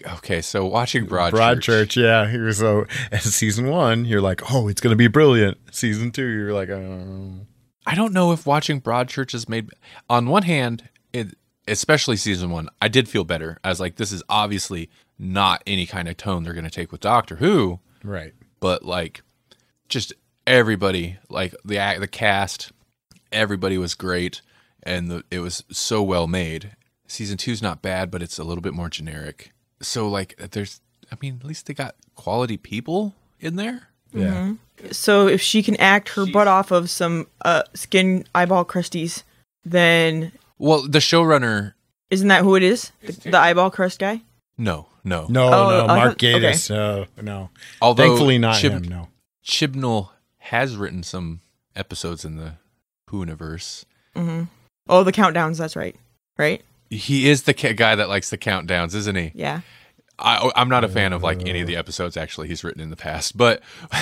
Speaker 2: Broadchurch.
Speaker 4: Yeah. So season 1, you're like, oh, it's going to be brilliant. Season 2, you're like, oh.
Speaker 2: I don't know if watching Broadchurch has made. On one hand, especially season 1, I did feel better. I was like, this is obviously not any kind of tone they're going to take with Doctor Who.
Speaker 4: Right.
Speaker 2: But like, just everybody, like the cast, everybody was great, and it was so well made. Season 2's not bad, but it's a little bit more generic. So like, at least they got quality people in there.
Speaker 4: Yeah.
Speaker 3: Mm-hmm. So if she can act her butt off of some skin eyeball crusties, then...
Speaker 2: Well, the showrunner...
Speaker 3: Isn't that who it is? The eyeball crust guy?
Speaker 2: No.
Speaker 4: No,
Speaker 3: Oh,
Speaker 4: Mark Gatiss. Okay. No.
Speaker 2: Although
Speaker 4: thankfully not him, no.
Speaker 2: Chibnall has written some episodes in the Who-universe.
Speaker 3: Mm-hmm. Oh, the countdowns, that's right. Right?
Speaker 2: He is the guy that likes the countdowns, isn't he?
Speaker 3: Yeah.
Speaker 2: I'm not a fan of like any of the episodes actually he's written in the past, but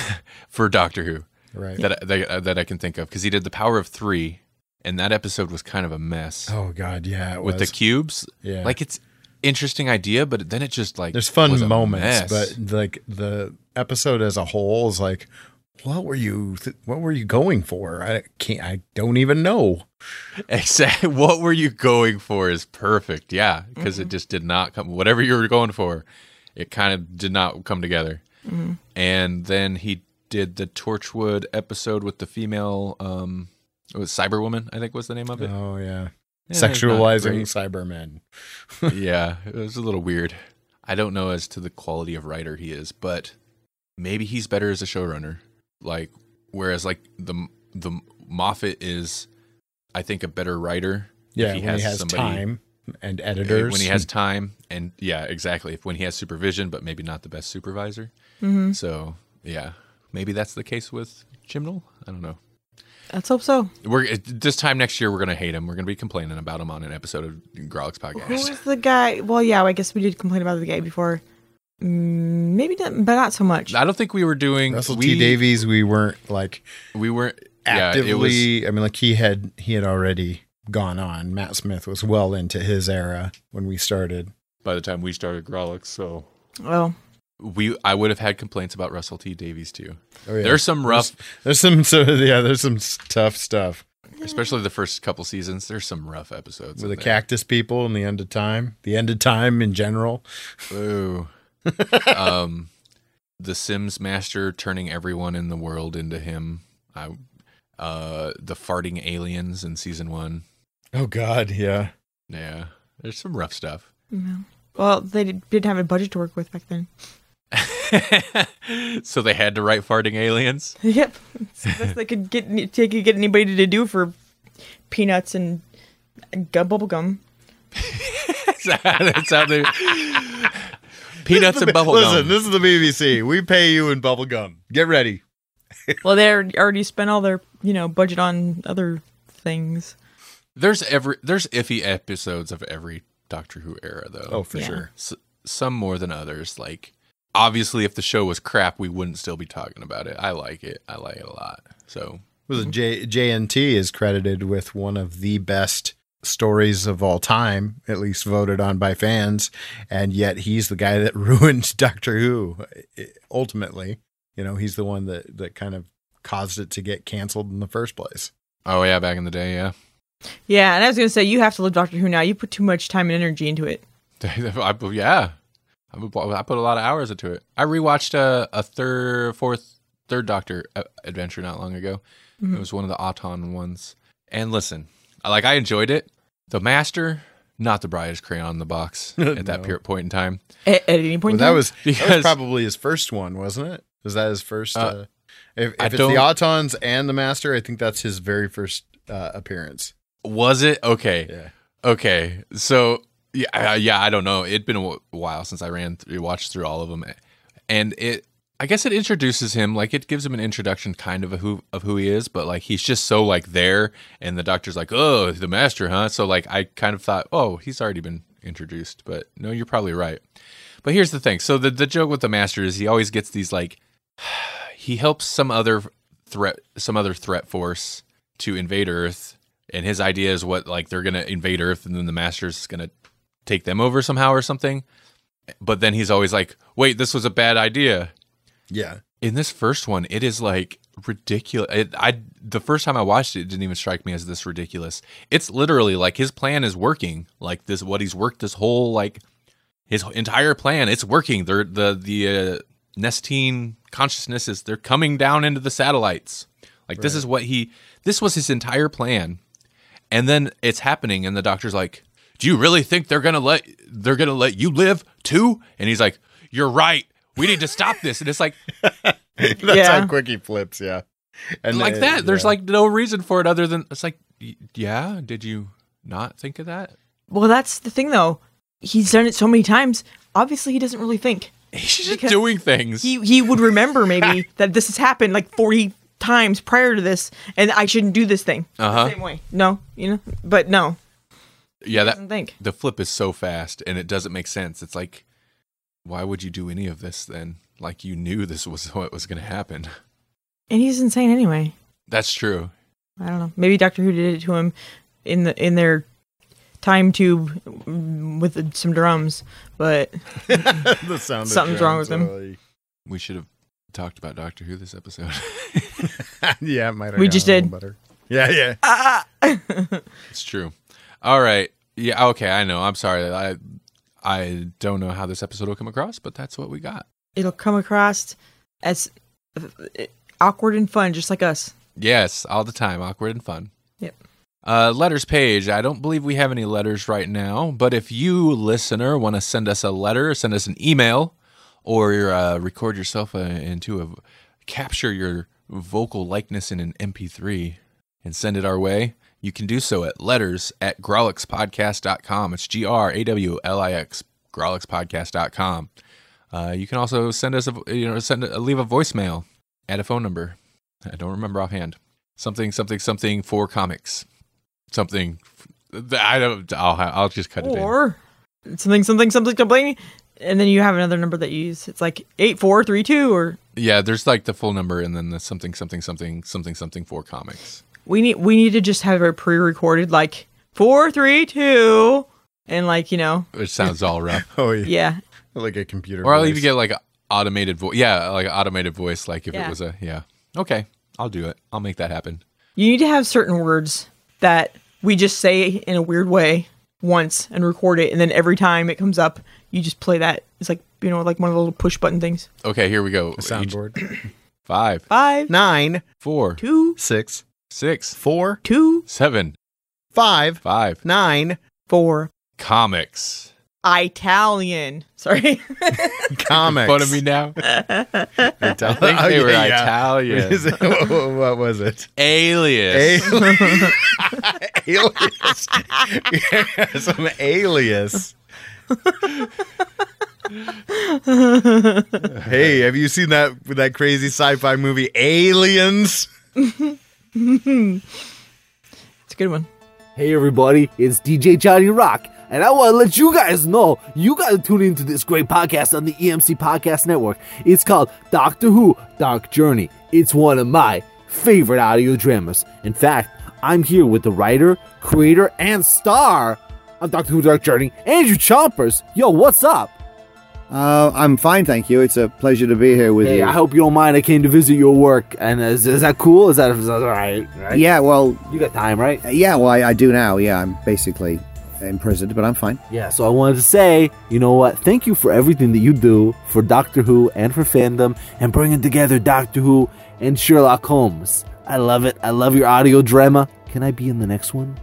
Speaker 2: for Doctor Who,
Speaker 4: right?
Speaker 2: That I can think of, because he did The Power of Three, and that episode was kind of a mess.
Speaker 4: Oh God, yeah,
Speaker 2: with the cubes.
Speaker 4: Yeah,
Speaker 2: like it's interesting idea, but then it just like
Speaker 4: there's fun moments, but like the episode as a whole is like, what were you going for? I don't even know.
Speaker 2: Exactly. What were you going for is perfect. Yeah. Because it just did not come, whatever you were going for, it kind of did not come together. Mm-hmm. And then he did the Torchwood episode with the female, it was Cyberwoman, I think was the name of it.
Speaker 4: Oh yeah. Sexualizing Cybermen.
Speaker 2: Yeah. It was a little weird. I don't know as to the quality of writer he is, but maybe he's better as a showrunner. Like, whereas like the Moffat is, I think, a better writer.
Speaker 4: Yeah, when he has time and editors.
Speaker 2: When he has time and exactly. When he has supervision, but maybe not the best supervisor.
Speaker 3: Mm-hmm.
Speaker 2: So yeah, maybe that's the case with Chibnall. I don't know.
Speaker 3: Let's hope so.
Speaker 2: This time next year, we're gonna hate him. We're gonna be complaining about him on an episode of Grolix Podcast.
Speaker 3: Who was the guy? Well, yeah, I guess we did complain about the guy before. Maybe not, but not so much.
Speaker 2: I don't think we were doing
Speaker 4: Russell T Davies. We weren't actively.
Speaker 2: Yeah,
Speaker 4: I mean, like he had already gone on. Matt Smith was well into his era when we started.
Speaker 2: By the time we started Grolix, so
Speaker 3: well,
Speaker 2: I would have had complaints about Russell T Davies too.
Speaker 4: Oh, yeah.
Speaker 2: There's some rough,
Speaker 4: There's some tough stuff
Speaker 2: especially the first couple seasons. There's some rough episodes
Speaker 4: with the
Speaker 2: in there.
Speaker 4: cactus people and the end of time in general.
Speaker 2: Ooh. The Sims master turning everyone in the world into him. The farting aliens in season 1.
Speaker 4: Oh God, yeah.
Speaker 2: Yeah, there's some rough stuff.
Speaker 3: No. Well, they didn't have a budget to work with back then.
Speaker 2: So they had to write farting aliens.
Speaker 3: Yep. It's the best they could get anybody to do for peanuts and bubble gum.
Speaker 2: That's how they. Peanuts and bubble
Speaker 4: Listen,
Speaker 2: gum.
Speaker 4: this is the BBC. We pay you in bubble gum. Get ready.
Speaker 3: Well, they already spent all their budget on other things.
Speaker 2: There's iffy episodes of every Doctor Who era, though.
Speaker 4: Oh, for
Speaker 3: Yeah.
Speaker 4: sure.
Speaker 2: Some more than others. Like, obviously, if the show was crap, we wouldn't still be talking about it. I like it. I like it a lot. So,
Speaker 4: Was it JNT is credited with one of the best stories of all time, at least voted on by fans, and yet he's the guy that ruined Doctor Who. Ultimately, he's the one that kind of caused it to get canceled in the first place.
Speaker 2: oh yeah, back in the day, yeah.
Speaker 3: Yeah, and I was gonna say you have to live Doctor Who now. You put too much time and energy into it.
Speaker 2: I put a lot of hours into it. I rewatched a third Doctor adventure not long ago. It was one of the Auton ones. And listen, I enjoyed it. The Master, not the brightest crayon in the box at that point in time.
Speaker 3: At any point,
Speaker 4: Well,
Speaker 3: in
Speaker 4: that
Speaker 3: time?
Speaker 4: was probably his first one, wasn't it? Was that his first? If it's the
Speaker 2: don't-
Speaker 4: Autons and the Master, I think that's his very first appearance.
Speaker 2: Was it? Okay.
Speaker 4: Yeah.
Speaker 2: Okay. So, yeah, I don't know. It'd been a while since I watched through all of them. And I guess it introduces him, like it gives him an introduction kind of who he is, but like he's just so like there, and the Doctor's like, oh, the Master, huh? So like I kind of thought, oh, he's already been introduced, but no, you're probably right. But here's the thing. So the joke with the Master is he always gets these like, he helps some other threat force to invade Earth, and his idea is what like they're gonna invade Earth, and then the Master's gonna take them over somehow or something. But then he's always like, wait, this was a bad idea.
Speaker 4: Yeah.
Speaker 2: In this first one, it is like ridiculous. The first time I watched it, it didn't even strike me as this ridiculous. It's literally like his plan is working. Like this, what he's worked this whole like his entire plan. It's working. The Nestine consciousnesses, they're coming down into the satellites. Like this is this was his entire plan. And then it's happening, and the Doctor's like, "Do you really think they're gonna let you live too?" And he's like, "You're right. We need to stop this." And it's like,
Speaker 4: That's
Speaker 3: Yeah.
Speaker 4: how quick he flips. Yeah. And
Speaker 2: like that. There's like no reason for it other than it's like, yeah. Did you not think of that?
Speaker 3: Well, that's the thing, though. He's done it so many times. Obviously, he doesn't really think.
Speaker 2: He's just
Speaker 3: Because
Speaker 2: doing things.
Speaker 3: He would remember maybe that this has happened like 40 times prior to this, and I shouldn't do this thing the same way. No, but no.
Speaker 2: Yeah,
Speaker 3: Doesn't think.
Speaker 2: the flip is so fast, and it doesn't make sense. It's like, why would you do any of this then? Like you knew this was what was going to happen.
Speaker 3: And he's insane anyway.
Speaker 2: That's true.
Speaker 3: I don't know. Maybe Doctor Who did it to him in their time tube with some drums, but
Speaker 4: the sound of
Speaker 3: Something's wrong
Speaker 4: drums,
Speaker 3: with him.
Speaker 4: really.
Speaker 2: We should have talked about Doctor Who this episode.
Speaker 4: Yeah, it might have
Speaker 3: We
Speaker 4: gone
Speaker 3: just
Speaker 4: a little
Speaker 3: did.
Speaker 4: better. Yeah.
Speaker 2: It's true. All right. Yeah. Okay. I know. I'm sorry. I don't know how this episode will come across, but that's what we got.
Speaker 3: it'll come across as awkward and fun, just like us.
Speaker 2: Yes, all the time, awkward and fun.
Speaker 3: Yep.
Speaker 2: Letters page. I don't believe we have any letters right now, but if you, listener, want to send us a letter, send us an email, or record yourself capture your vocal likeness in an MP3 and send it our way, you can do so at letters@grawlixpodcast.com. It's GRAWLIX, grawlixpodcast.com. You can also send us leave a voicemail, add a phone number. I don't remember offhand. Something for comics. Something. I don't. I'll just cut it in.
Speaker 3: Or something, and then you have another number that you use. It's like 8432 or
Speaker 2: Yeah, there's like the full number and then the something for comics.
Speaker 3: we need to just have it pre-recorded like 432 and like
Speaker 2: Which sounds all rough.
Speaker 4: Oh, yeah.
Speaker 3: yeah.
Speaker 4: Like a computer
Speaker 2: Or I'll
Speaker 4: voice.
Speaker 2: even get like automated voice. Yeah, like an automated voice. Like if
Speaker 3: Yeah.
Speaker 2: it was a Okay, I'll do it. I'll make that happen.
Speaker 3: You need to have certain words that we just say in a weird way once and record it, and then every time it comes up, you just play that. It's like, like one of the little push button things.
Speaker 2: Okay, here we go.
Speaker 4: Soundboard.
Speaker 2: 5,
Speaker 3: 5,
Speaker 4: 9,
Speaker 2: 4,
Speaker 3: 2,
Speaker 4: 6,
Speaker 2: 6,
Speaker 4: 4,
Speaker 3: 2,
Speaker 2: 7,
Speaker 4: 5,
Speaker 2: 5.
Speaker 4: 9,
Speaker 3: 4.
Speaker 2: Comics.
Speaker 3: Italian. Sorry.
Speaker 4: comics.
Speaker 2: Fun of me now? I think they were Italian.
Speaker 4: What was it?
Speaker 2: Alias.
Speaker 4: Alias. Yeah, some alias. Hey, have you seen that crazy sci-fi movie Aliens?
Speaker 3: It's a good one.
Speaker 5: Hey everybody, it's DJ Johnny Rock, and I want to let you guys know you got to tune into this great podcast on the EMC Podcast Network. It's called Doctor Who Dark Journey. It's one of my favorite audio dramas. In fact, I'm here with the writer, creator, and star of Doctor Who Dark Journey, Andrew Chompers. Yo, what's up?
Speaker 6: I'm fine, thank you. It's a pleasure to be here with
Speaker 5: Hey,
Speaker 6: you.
Speaker 5: I hope you don't mind. I came to visit your work, and is that cool? Is that all right?
Speaker 6: Yeah, well,
Speaker 5: You got time, right?
Speaker 6: yeah, well, I do now. Yeah, I'm basically imprisoned, but I'm fine.
Speaker 5: Yeah, so I wanted to say, you know what? Thank you for everything that you do for Doctor Who and for fandom and bringing together Doctor Who and Sherlock Holmes. I love it. I love your audio drama. Can I be in the next one?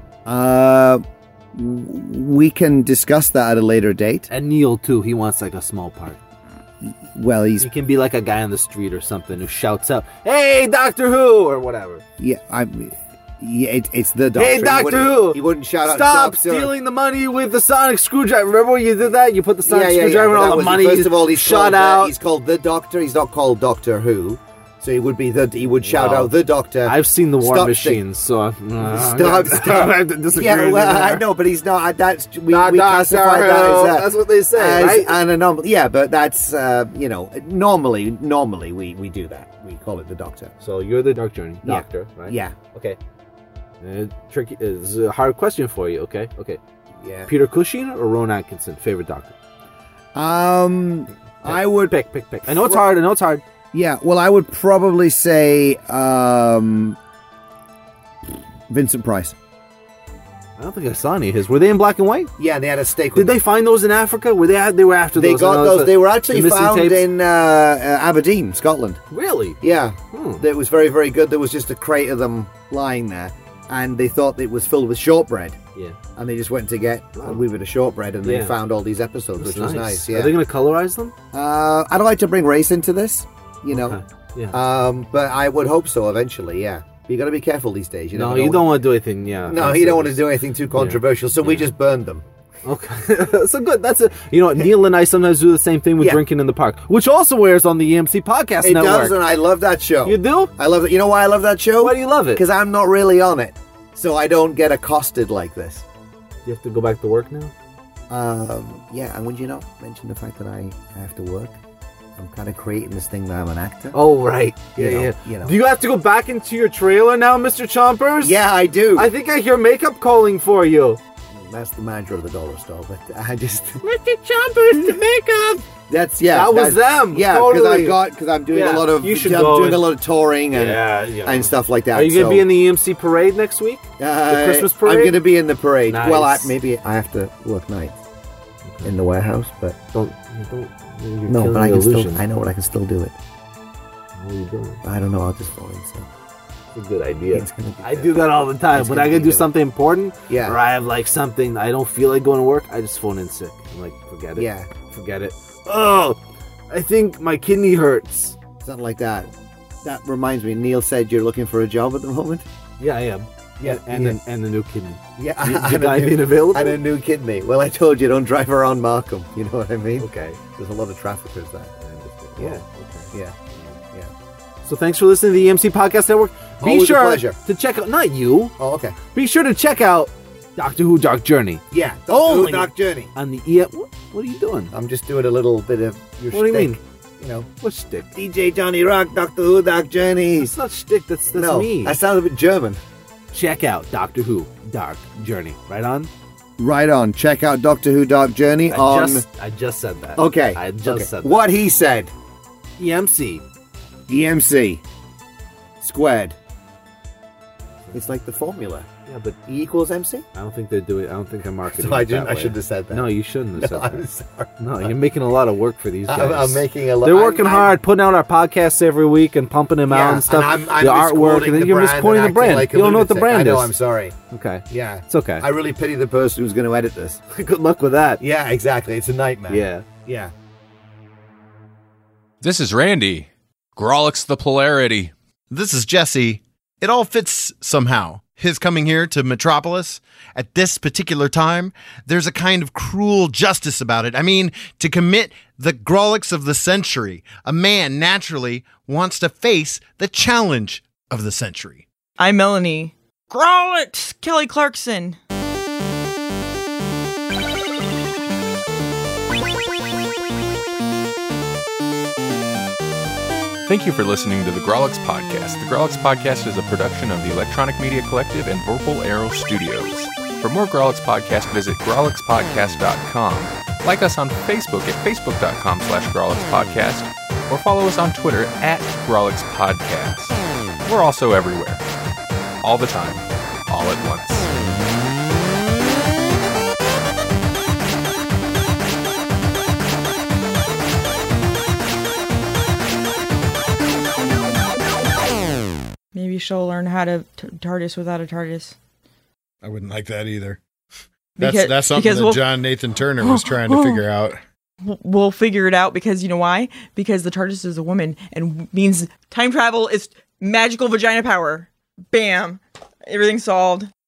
Speaker 6: We can discuss that at a later date.
Speaker 5: And Neil, too. He wants like a small part.
Speaker 6: Well,
Speaker 5: He can be like a guy on the street or something who shouts out, "Hey, Doctor Who!" or whatever.
Speaker 6: it's the Doctor.
Speaker 5: Hey, Doctor Who!
Speaker 6: He wouldn't shout out.
Speaker 5: Stop
Speaker 6: sir."
Speaker 5: stealing the money with the sonic screwdriver. Remember when you did that? You put the sonic screwdriver
Speaker 6: but
Speaker 5: on
Speaker 6: that
Speaker 5: all the
Speaker 6: was-
Speaker 5: money.
Speaker 6: First of all, he's
Speaker 5: shot
Speaker 6: called
Speaker 5: out.
Speaker 6: he's called the Doctor. He's not called Doctor Who. So he would be he would shout
Speaker 5: Wow.
Speaker 6: out the Doctor.
Speaker 5: I've seen the War
Speaker 6: Stop
Speaker 5: Machine, so
Speaker 6: Stop.
Speaker 5: I have to disagree
Speaker 6: Yeah,
Speaker 5: with
Speaker 6: well,
Speaker 5: you there.
Speaker 6: I know, but he's not. That's we
Speaker 5: Not Doctor
Speaker 6: classify
Speaker 5: Who.
Speaker 6: that as
Speaker 5: That's what they say,
Speaker 6: as
Speaker 5: right?
Speaker 6: an anomaly. Yeah, but that's normally we do that. We call it the Doctor.
Speaker 5: So you're the Dark Journey
Speaker 6: Yeah.
Speaker 5: Doctor, right?
Speaker 6: Yeah,
Speaker 5: Okay. Tricky is a hard question for you. Okay.
Speaker 6: yeah.
Speaker 5: Peter Cushing or Rowan Atkinson, favorite Doctor?
Speaker 6: I would
Speaker 5: Pick. I know it's hard.
Speaker 6: Yeah, well, I would probably say Vincent Price.
Speaker 5: I don't think I saw any of his. Were they in black and white?
Speaker 6: Yeah, they had a stake.
Speaker 5: Did they find those in Africa? Were they were after
Speaker 6: They
Speaker 5: those?
Speaker 6: got
Speaker 5: I know
Speaker 6: those. They were actually
Speaker 5: the missing
Speaker 6: found
Speaker 5: tapes.
Speaker 6: in Aberdeen, Scotland.
Speaker 5: Really?
Speaker 6: Yeah,
Speaker 5: Hmm.
Speaker 6: it was very, very good. There was just a crate of them lying there, and they thought it was filled with shortbread.
Speaker 5: Yeah.
Speaker 6: And they just went to get
Speaker 5: Oh.
Speaker 6: a wee bit of shortbread, and they
Speaker 5: Yeah.
Speaker 6: found all these episodes,
Speaker 5: That's
Speaker 6: which was nice. Yeah.
Speaker 5: Are they going to colorize them?
Speaker 6: I'd like to bring race into this,
Speaker 5: Okay. Yeah.
Speaker 6: but I would hope so eventually. Yeah, but you got to be careful these days.
Speaker 5: No, you don't want to do anything. Yeah.
Speaker 6: No, you don't want to do anything too controversial, so we just burned them.
Speaker 5: Okay, so good. That's it. You know, Neil and I sometimes do the same thing with
Speaker 6: Yeah.
Speaker 5: drinking in the park, which also airs on the EMC Podcast
Speaker 6: It
Speaker 5: Network.
Speaker 6: does, and I love that show.
Speaker 5: You do?
Speaker 6: I love it. You know why I love that show?
Speaker 5: Why do you love it?
Speaker 6: Because I'm not really on it, so I don't get accosted like this.
Speaker 5: You have to go back to work now.
Speaker 6: Yeah, and would you not mention the fact that I have to work? I'm kind of creating this thing that I'm an actor.
Speaker 5: Oh, right. Yeah,
Speaker 6: You know,
Speaker 5: yeah.
Speaker 6: you know.
Speaker 5: Do you have to go back into your trailer now, Mr. Chompers?
Speaker 6: Yeah, I do.
Speaker 5: I think I hear makeup calling for you.
Speaker 6: That's the manager of the dollar store, but I just
Speaker 5: Mr. Chompers, the makeup.
Speaker 6: that's
Speaker 5: That was them,
Speaker 6: Yeah,
Speaker 5: totally.
Speaker 6: because I'm doing
Speaker 5: Yeah,
Speaker 6: a lot of
Speaker 5: you should
Speaker 6: I'm
Speaker 5: go
Speaker 6: doing
Speaker 5: and-
Speaker 6: a lot of touring and
Speaker 5: yeah.
Speaker 6: and stuff like that.
Speaker 5: Are you going to
Speaker 6: so,
Speaker 5: be in the EMC parade next week?
Speaker 6: the
Speaker 5: Christmas parade?
Speaker 6: I'm going to be in the parade.
Speaker 5: Nice.
Speaker 6: Well, maybe I have to work nights in the warehouse, but
Speaker 5: Don't. You're
Speaker 6: no,
Speaker 5: killing
Speaker 6: but I
Speaker 5: the
Speaker 6: can
Speaker 5: illusion.
Speaker 6: still. I know what I can still do it.
Speaker 5: What are you doing?
Speaker 6: I don't know. I'll just fall in. So
Speaker 5: It's a good idea.
Speaker 6: It's gonna be
Speaker 5: I
Speaker 6: good.
Speaker 5: do that all the time.
Speaker 6: It's
Speaker 5: When
Speaker 6: gonna
Speaker 5: I gotta
Speaker 6: be
Speaker 5: do
Speaker 6: good.
Speaker 5: something important,
Speaker 6: Yeah.
Speaker 5: or I have like something I don't feel like going to work, I just phone in sick. I'm like, forget it.
Speaker 6: Yeah,
Speaker 5: Forget it. Oh, I think my kidney hurts.
Speaker 6: something like that. That reminds me. Neil said you're looking for a job at the moment.
Speaker 5: Yeah, I am.
Speaker 6: Yeah,
Speaker 5: and
Speaker 6: yeah.
Speaker 5: and the new kidney.
Speaker 6: Yeah,
Speaker 5: The guy being available.
Speaker 6: and a new kidney. Well, I told you, don't drive around Markham. You know what I mean?
Speaker 5: Okay.
Speaker 6: There's a lot of traffickers there.
Speaker 5: Yeah.
Speaker 6: Okay. Yeah. Yeah.
Speaker 5: So thanks for listening to the EMC Podcast Network. Be
Speaker 6: Always a
Speaker 5: sure
Speaker 6: pleasure.
Speaker 5: to check out. Not you.
Speaker 6: Oh, okay.
Speaker 5: Be sure to check out Doctor Who Dark Journey
Speaker 6: Yeah.
Speaker 5: Only-
Speaker 6: Dark Journey.
Speaker 5: on the What are you doing?
Speaker 6: I'm just doing a little bit of your
Speaker 5: What do you
Speaker 6: shtick,
Speaker 5: mean?
Speaker 6: You know,
Speaker 5: What shtick?
Speaker 6: DJ Johnny Rock, Doctor Who, Dark Journeys.
Speaker 5: It's not shtick. That's
Speaker 6: No,
Speaker 5: me.
Speaker 6: that sounds a bit German.
Speaker 5: Check out Doctor Who Dark Journey. Right on.
Speaker 6: Right on. Check out Doctor Who, Dark Journey on.
Speaker 5: I just said that.
Speaker 6: Okay.
Speaker 5: I just
Speaker 6: okay.
Speaker 5: said that.
Speaker 6: What he said.
Speaker 5: EMC.
Speaker 6: EMC squared. It's like the formula.
Speaker 5: Yeah, but
Speaker 6: E equals MC?
Speaker 5: I don't think they're doing. I don't think they're marketing.
Speaker 6: So I
Speaker 5: it that
Speaker 6: didn't. I
Speaker 5: way.
Speaker 6: should have said that.
Speaker 5: No, you shouldn't have said
Speaker 6: I'm
Speaker 5: that.
Speaker 6: sorry.
Speaker 5: No, you're making a lot of work for these guys.
Speaker 6: I'm making a lot.
Speaker 5: They're working hard, putting out our podcasts every week and pumping them out and stuff.
Speaker 6: I'm
Speaker 5: the artwork, and then you're misquoting the brand.
Speaker 6: Like
Speaker 5: you don't know what the brand
Speaker 6: I know.
Speaker 5: is.
Speaker 6: I'm sorry.
Speaker 5: Okay.
Speaker 6: Yeah,
Speaker 5: It's okay.
Speaker 6: I really pity the person who's going to edit this.
Speaker 5: Good luck with that.
Speaker 6: Yeah, exactly. It's a nightmare.
Speaker 5: Yeah.
Speaker 6: Yeah.
Speaker 2: This is Randy. Grawlix the Polarity.
Speaker 4: This is Jesse. It all fits somehow. His coming here to Metropolis at this particular time, there's a kind of cruel justice about it. I mean, to commit the Grawlix of the century, a man naturally wants to face the challenge of the century.
Speaker 3: I'm Melanie. Grawlix! Kelly Clarkson.
Speaker 2: Thank you for listening to the Grawlix Podcast. The Grawlix Podcast is a production of the Electronic Media Collective and Vorpal Arrow Studios. For more Grawlix Podcast, visit grawlixpodcast.com. Like us on Facebook at facebook.com/grawlixpodcast or follow us on Twitter at grawlixpodcast. We're also everywhere. All the time. All at once.
Speaker 3: Maybe she'll learn how to TARDIS without a TARDIS.
Speaker 4: I wouldn't like that either.
Speaker 3: Because
Speaker 4: John Nathan Turner was trying to figure out.
Speaker 3: We'll figure it out because you know why? Because the TARDIS is a woman and means time travel is magical vagina power. Bam. Everything's solved.